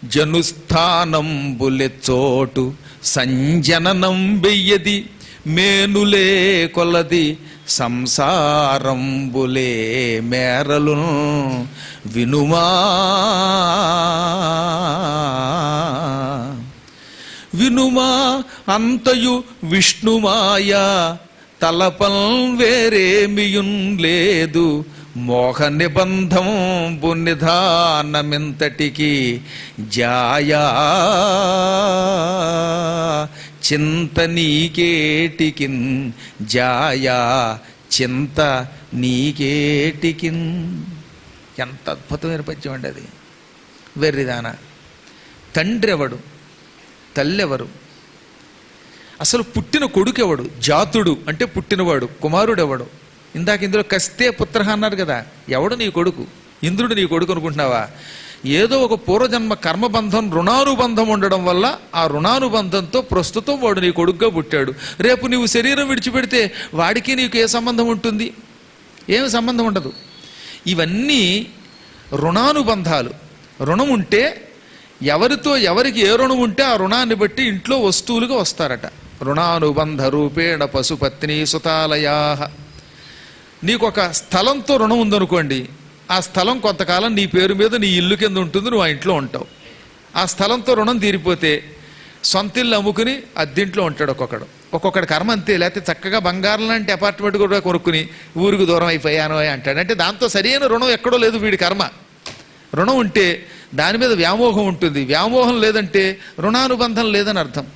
C: జనుస్థానంబులెచ్చోటు సంజననం వెయ్యది మేనులే కొలది సంసారంబులే మేరలు వినుమా వినుమా అంతయు విష్ణుమాయ తలపల్ వేరేమియున్ లేదు మోహ నిబంధం నిధానమింతటికి జాయా చింత నీకేటికిన్ జాయా చింత నీకేటికిన్. ఎంత అద్భుతమైన పద్యం అండి అది. వెర్రిదాన, తండ్రి ఎవడు, తల్లెవరు, అసలు పుట్టిన కొడుకెవడు, జాతుడు అంటే పుట్టినవాడు, కుమారుడెవడు. ఇందాక ఇందులో కస్తే పుత్ర అన్నారు కదా, ఎవడు నీ కొడుకు? ఇంద్రుడు నీ కొడుకు అనుకుంటున్నావా? ఏదో ఒక పూర్వజన్మ కర్మబంధం, రుణానుబంధం ఉండడం వల్ల ఆ రుణానుబంధంతో ప్రస్తుతం వాడు నీ కొడుకుగా పుట్టాడు. రేపు నీవు శరీరం విడిచిపెడితే వాడికి నీకు ఏ సంబంధం ఉంటుంది? ఏమి సంబంధం ఉండదు. ఇవన్నీ రుణానుబంధాలు. రుణం ఉంటే ఎవరితో ఎవరికి ఏ రుణం ఉంటే ఆ రుణాన్ని బట్టి ఇంట్లో వస్తువులుగా వస్తారట. రుణానుబంధ రూపేణ పశుపత్ని సుతాలయా. నీకు ఒక స్థలంతో రుణం ఉందనుకోండి, ఆ స్థలం కొంతకాలం నీ పేరు మీద నీ ఇల్లు కింద ఉంటుంది, నువ్వు ఆ ఇంట్లో ఉంటావు. ఆ స్థలంతో రుణం తీరిపోతే సొంత ఇల్లు అమ్ముకుని అద్దెంట్లో ఉంటాడు ఒక్కొక్కడు. ఒక్కొక్కడి కర్మ అంతే. లేకపోతే చక్కగా బంగారం లాంటి అపార్ట్మెంట్ కూడా కొనుక్కుని ఊరికి దూరం అయిపోయాను అంటాడు. అంటే దాంతో సరైన రుణం ఎక్కడో లేదు వీడి కర్మ. రుణం ఉంటే దాని మీద వ్యామోహం ఉంటుంది, వ్యామోహం లేదంటే రుణానుబంధం లేదని అర్థం.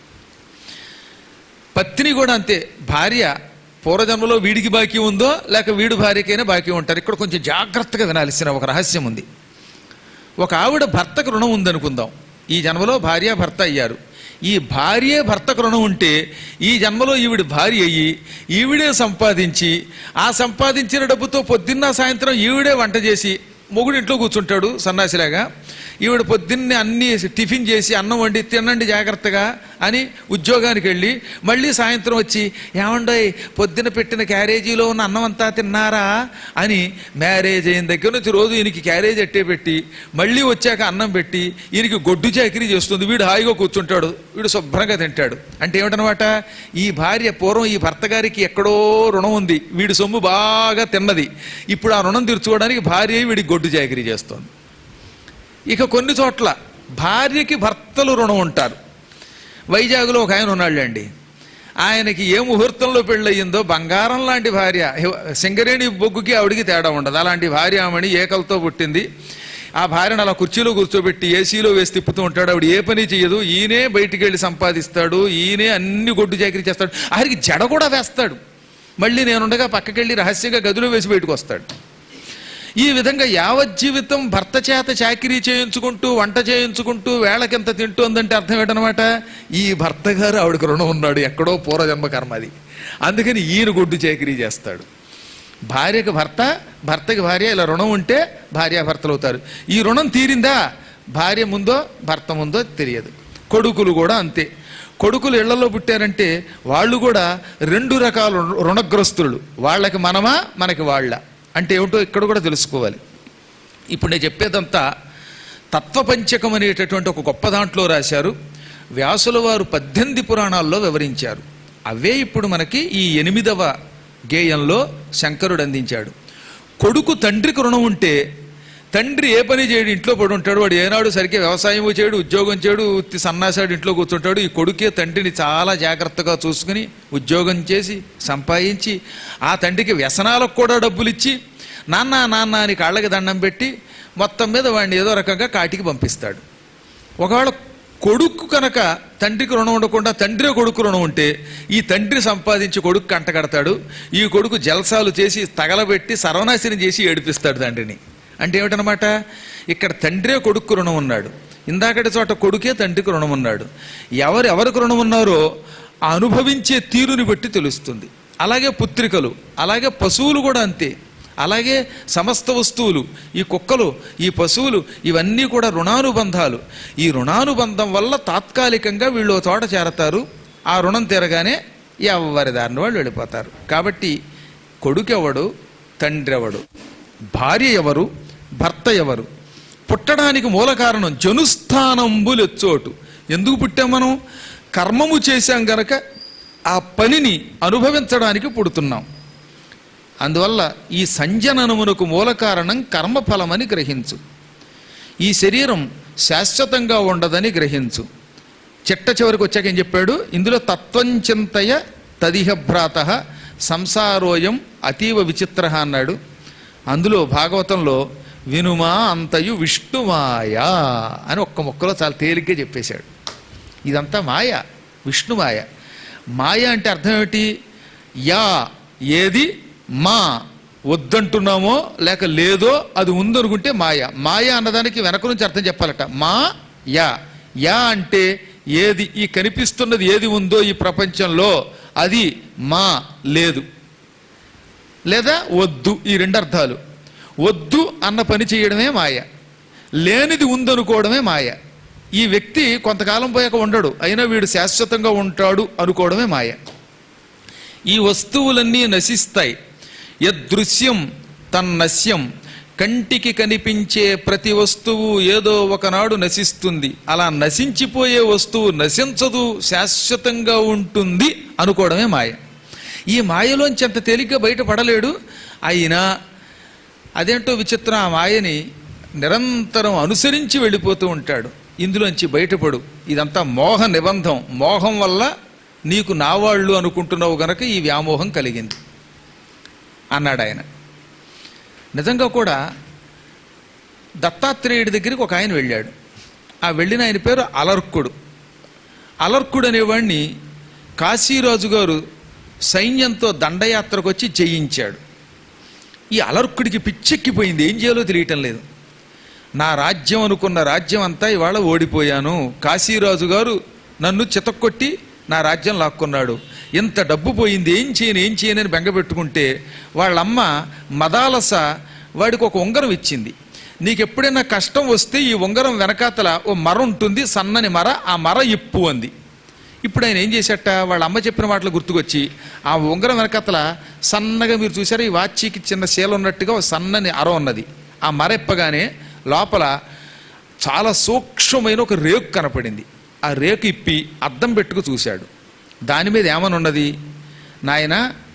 C: పత్ని కూడా అంతే. భార్య పూర్వజన్మలో వీడికి బాకీ ఉందో లేక వీడు భార్యకైనా బాకీ ఉంటారు. ఇక్కడ కొంచెం జాగ్రత్తగా వినాల్సిన ఒక రహస్యం ఉంది. ఒక ఆవిడ భర్తకు రుణం ఉందనుకుందాం. ఈ జన్మలో భార్య భర్త అయ్యారు. ఈ భార్యే భర్తకు రుణం ఉంటే ఈ జన్మలో ఈవిడ భార్య అయ్యి ఈవిడే సంపాదించి ఆ సంపాదించిన డబ్బుతో పొద్దున్న సాయంత్రం ఈవిడే వంట చేసి మొగుడు ఇంట్లో కూర్చుంటాడు సన్నాసిలాగా. ఈవిడ పొద్దున్నే అన్నీ టిఫిన్ చేసి అన్నం వండి తినండి జాగ్రత్తగా అని ఉద్యోగానికి వెళ్ళి మళ్ళీ సాయంత్రం వచ్చి ఏమండోయ్ పొద్దున పెట్టిన క్యారేజీలో ఉన్న అన్నం అంతా తిన్నారా అని మ్యారేజ్ అయిన దగ్గర నుంచి రోజు ఈయనకి క్యారేజ్ అట్టే పెట్టి మళ్ళీ వచ్చాక అన్నం పెట్టి ఈయనకి గొడ్డు చాకిరీ చేస్తుంది. వీడు హాయిగా కూర్చుంటాడు, వీడు శుభ్రంగా తింటాడు. అంటే ఏమిటనమాట, ఈ భార్య పూర్వం ఈ భర్త గారికి ఎక్కడో రుణం ఉంది, వీడి సొమ్ము బాగా తిన్నది. ఇప్పుడు ఆ రుణం తీర్చుకోవడానికి భార్య వీడికి గొడ్డు చాకిరీ చేస్తుంది. ఇక కొన్ని చోట్ల భార్యకి భర్తలు రుణం ఉంటారు. వైజాగ్లో ఒక ఆయన ఉన్నాళ్ళండి, ఆయనకి ఏ ముహూర్తంలో పెళ్ళయిందో బంగారం లాంటి భార్య, సింగరేణి బొగ్గుకి ఆవిడికి తేడా ఉండదు. అలాంటి భార్య ఆమెని ఏకలతో పుట్టింది. ఆ భార్యను అలా కుర్చీలో కూర్చోబెట్టి ఏసీలో వేసి తిప్పుతూ ఉంటాడు. ఆవిడ ఏ పని చేయదు, ఈయనే బయటికి వెళ్ళి సంపాదిస్తాడు, ఈయనే అన్ని గొడ్డు చాకిరీ చేస్తాడు. ఆయనకి జడ కూడా వేస్తాడు. మళ్ళీ నేనుండగా పక్కకెళ్ళి రహస్యంగా గదిలో వేసి బయటకు వస్తాడు. ఈ విధంగా యావజ్జీవితం భర్త చేత చాకిరీ చేయించుకుంటూ వంట చేయించుకుంటూ వేళకింత తింటోందంటే అర్థం ఏంటనమాట, ఈ భర్త గారు ఆవిడకి రుణం ఉన్నాడు, ఎక్కడో పూర్వజన్మ కర్మ అది. అందుకని ఈయన గొడ్డు చాకిరీ చేస్తాడు. భార్యకి భర్త, భర్తకి భార్య, ఇలా రుణం ఉంటే భార్యాభర్తలు అవుతారు. ఈ రుణం తీరిందా భార్య ముందో భర్త ముందో తెలియదు. కొడుకులు కూడా అంతే. కొడుకులు ఇళ్లలో పుట్టారంటే వాళ్ళు కూడా రెండు రకాల రుణగ్రస్తులు. వాళ్ళకి మనమా మనకి వాళ్ళ అంటే ఏమిటో ఇక్కడ కూడా తెలుసుకోవాలి. ఇప్పుడు నేను చెప్పేదంతా తత్వపంచకం అనేటటువంటి ఒక గొప్ప దాంట్లో రాశారు. వ్యాసుల వారు 18 పురాణాల్లో వివరించారు. అవే ఇప్పుడు మనకి ఈ 8వ గేయంలో శంకరుడు అందించాడు. కొడుకు తండ్రికి రుణం ఉంటే తండ్రి ఏ పని చేయడు, ఇంట్లో పడి ఉంటాడు. వాడు ఏనాడు సరిగ్గా వ్యవసాయము చేయడు, ఉద్యోగం చేయడు, ఉత్తి సన్నాసాడు, ఇంట్లో కూర్చుంటాడు. ఈ కొడుకే తండ్రిని చాలా జాగ్రత్తగా చూసుకుని ఉద్యోగం చేసి సంపాదించి ఆ తండ్రికి వ్యసనాలకు కూడా డబ్బులు ఇచ్చి నాన్న నాన్న అని కాళ్ళకి దండం పెట్టి మొత్తం మీద వాడిని ఏదో రకంగా కాటికి పంపిస్తాడు. ఒకవేళ కొడుకు కనుక తండ్రికి రుణం ఉండకుండా తండ్రి కొడుకు రుణం ఉంటే ఈ తండ్రి సంపాదించి కొడుకు కంటగడతాడు. ఈ కొడుకు జల్సాలు చేసి తగలబెట్టి సర్వనాశనం చేసి ఏడిపిస్తాడు తండ్రిని. అంటే ఏమిటనమాట, ఇక్కడ తండ్రే కొడుకు రుణం ఉన్నాడు, ఇందాకటి చోట కొడుకే తండ్రికి రుణం ఉన్నాడు. ఎవరికి రుణం ఉన్నారో ఆ అనుభవించే తీరుని బట్టి తెలుస్తుంది. అలాగే పుత్రికలు, అలాగే పశువులు కూడా అంతే. అలాగే సమస్త వస్తువులు, ఈ కుక్కలు, ఈ పశువులు, ఇవన్నీ కూడా రుణానుబంధాలు. ఈ రుణానుబంధం వల్ల తాత్కాలికంగా వీళ్ళు చోట చేరతారు. ఆ రుణం తీరగానే ఎవరి దారిని వాళ్ళు వెళ్ళిపోతారు. కాబట్టి కొడుకెవడు, తండ్రి ఎవడు, భార్య ఎవరు, భర్త ఎవరు, పుట్టడానికి మూల కారణం జనుస్థానంబులెచ్చోటు. ఎందుకు పుట్టాం మనం? కర్మము చేశాం గనక ఆ పనిని అనుభవించడానికి పుడుతున్నాం. అందువల్ల ఈ సంజననమునకు మూల కారణం కర్మఫలమని గ్రహించు. ఈ శరీరం శాశ్వతంగా ఉండదని గ్రహించు. చిట్ట చివరికి వచ్చాక ఏం చెప్పాడు? ఇందులో తత్వం చింతయ తదిహ భ్రాత సంసారోయం అతీవ విచిత్ర అన్నాడు. అందులో భాగవతంలో వినుమా అంతయు విష్ణుమాయ అని ఒక్క మొక్కలో చాలా తేలిగ్గా చెప్పేశాడు. ఇదంతా మాయ, విష్ణుమాయ. మాయ అంటే అర్థం ఏమిటి? యా ఏది మా వద్దంటున్నామో లేక లేదో అది ఉందనుకుంటే మాయ. మాయ అన్నదానికి వెనక నుంచి అర్థం చెప్పాలట. మా యా, యా అంటే ఏది, ఈ కనిపిస్తున్నది ఏది ఉందో ఈ ప్రపంచంలో అది మా లేదు, లేదా వద్దు. ఈ రెండు అర్థాలు. వద్దు అన్న పని చేయడమే మాయ, లేనిది ఉందనుకోవడమే మాయ. ఈ వ్యక్తి కొంతకాలం పోయాక ఉండడు, అయినా వీడు శాశ్వతంగా ఉంటాడు అనుకోవడమే మాయ. ఈ వస్తువులన్నీ నశిస్తాయి. యదృశ్యం తన్నశ్యం. కంటికి కనిపించే ప్రతి వస్తువు ఏదో ఒకనాడు నశిస్తుంది. అలా నశించిపోయే వస్తువు నశించదు, శాశ్వతంగా ఉంటుంది అనుకోవడమే మాయ. ఈ మాయలోంచి అంత తేలిగ్గా బయటపడలేడు. అయినా అదేంటో విచిత్రం, ఆ మాయని నిరంతరం అనుసరించి వెళ్ళిపోతూ ఉంటాడు. ఇందులోంచి బయటపడు. ఇదంతా మోహ నిబంధం. మోహం వల్ల నీకు నావాళ్ళు అనుకుంటున్నావు గనక ఈ వ్యామోహం కలిగింది అన్నాడు ఆయన. నిజంగా కూడా దత్తాత్రేయుడి దగ్గరికి ఒక ఆయన వెళ్ళాడు. ఆ వెళ్ళిన ఆయన పేరు అలర్కుడు. అలర్కుడు అనేవాడిని కాశీరాజు గారు సైన్యంతో దండయాత్రకు వచ్చి జయించాడు. ఈ అలర్కుడికి పిచ్చెక్కిపోయింది, ఏం చేయాలో తెలియటం లేదు. నా రాజ్యం అనుకున్న రాజ్యం అంతా ఇవాళ ఓడిపోయాను, కాశీరాజు గారు నన్ను చితక్కొట్టి నా రాజ్యం లాక్కున్నాడు, ఇంత డబ్బు పోయింది, ఏం చేయను అని బెంగపెట్టుకుంటే వాళ్ళమ్మ మదాలస వాడికి ఒక ఉంగరం ఇచ్చింది. నీకు ఎప్పుడైనా కష్టం వస్తే ఈ ఉంగరం వెనకాతల ఓ మర ఉంటుంది, సన్నని మర, ఆ మర ఇప్పు అంది. ఇప్పుడు ఆయన ఏం చేసేట, వాళ్ళ అమ్మ చెప్పిన మాటలు గుర్తుకొచ్చి ఆ ఉంగరం వెనకాతల సన్నగా, మీరు చూసారా ఈ వాచికి చిన్న శీల ఉన్నట్టుగా సన్నని అర ఉన్నది. ఆ మర ఇప్పగానే లోపల చాలా సూక్ష్మమైన ఒక రేకు కనపడింది. ఆ రేకు ఇప్పి అద్దం పెట్టుకు చూశాడు. దాని మీద ఏమనున్నది? నాయన,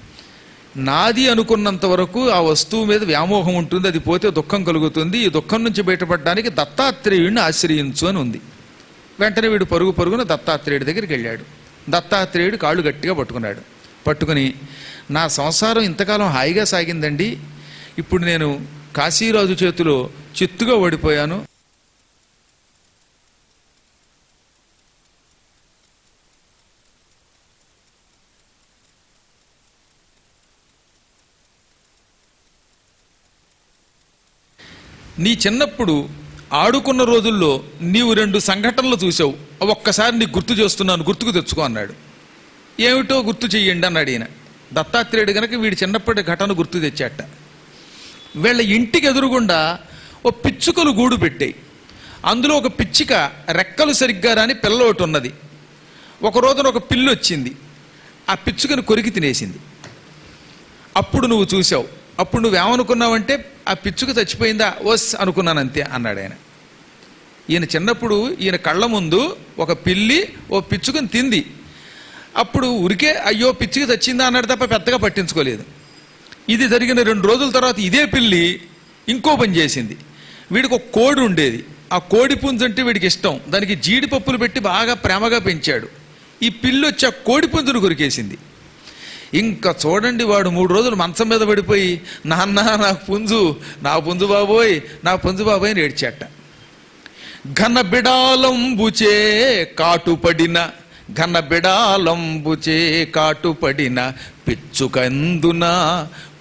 C: నాది అనుకున్నంత వరకు ఆ వస్తువు మీద వ్యామోహం ఉంటుంది, అది పోతే దుఃఖం కలుగుతుంది, ఈ దుఃఖం నుంచి బయటపడడానికి దత్తాత్రేయుడిని ఆశ్రయించు అని ఉంది. వెంటనే వీడు పరుగున దత్తాత్రేయుడి దగ్గరికి వెళ్ళాడు. దత్తాత్రేయుడు కాళ్ళు గట్టిగా పట్టుకుని నా సంసారం ఇంతకాలం హాయిగా సాగిందండి, ఇప్పుడు నేను కాశీరాజు చేతిలో చిత్తుగా ఓడిపోయాను, నీ చిన్నప్పుడు ఆడుకున్న రోజుల్లో నీవు 2 సంఘటనలు చూసావు, ఒక్కసారి నీకు గుర్తు చేస్తున్నాను, గుర్తుకు తెచ్చుకో అన్నాడు. ఏమిటో గుర్తు చెయ్యండి అన్నాడు ఈయన. దత్తాత్రేయుడు గనక వీడి చిన్నప్పటి ఘటన గుర్తు తెచ్చాట. వీళ్ళ ఇంటికి ఎదురుగుండా ఓ పిచ్చుకలు గూడు పెట్టాయి. అందులో ఒక పిచ్చిక రెక్కలు సరిగ్గా రాని పిల్ల ఒకటి ఉన్నది. ఒక రోజున ఒక పిల్లి వచ్చింది, ఆ పిచ్చుకను కొరికి తినేసింది. అప్పుడు నువ్వు చూసావు. అప్పుడు నువ్వేమనుకున్నావంటే ఆ పిచ్చుక చచ్చిపోయిందా, ఓస్ అనుకున్నాను అంతే అన్నాడు ఆయన. ఈయన చిన్నప్పుడు ఈయన కళ్ళ ముందు ఒక పిల్లి ఓ పిచ్చుకని తింది. అప్పుడు ఉరికే అయ్యో పిచ్చికి చచ్చిందా అన్నాడు తప్ప పెద్దగా పట్టించుకోలేదు. ఇది జరిగిన 2 రోజుల తర్వాత ఇదే పిల్లి ఇంకో పని చేసింది. వీడికి ఒక కోడి ఉండేది. ఆ కోడి పుంజు అంటే వీడికి ఇష్టం. దానికి జీడిపప్పులు పెట్టి బాగా ప్రేమగా పెంచాడు. ఈ పిల్లి వచ్చి ఆ కోడి పుంజును కొరికేసింది. ఇంకా చూడండి, వాడు 3 రోజులు మంచం మీద పడిపోయి నాన్న నా పుంజు బాబోయ్ నా పుంజు బాబోయ్ అని ఏడ్చాట. ఘన బిడాలంబుచే కాటుపడిన పిచ్చుకందున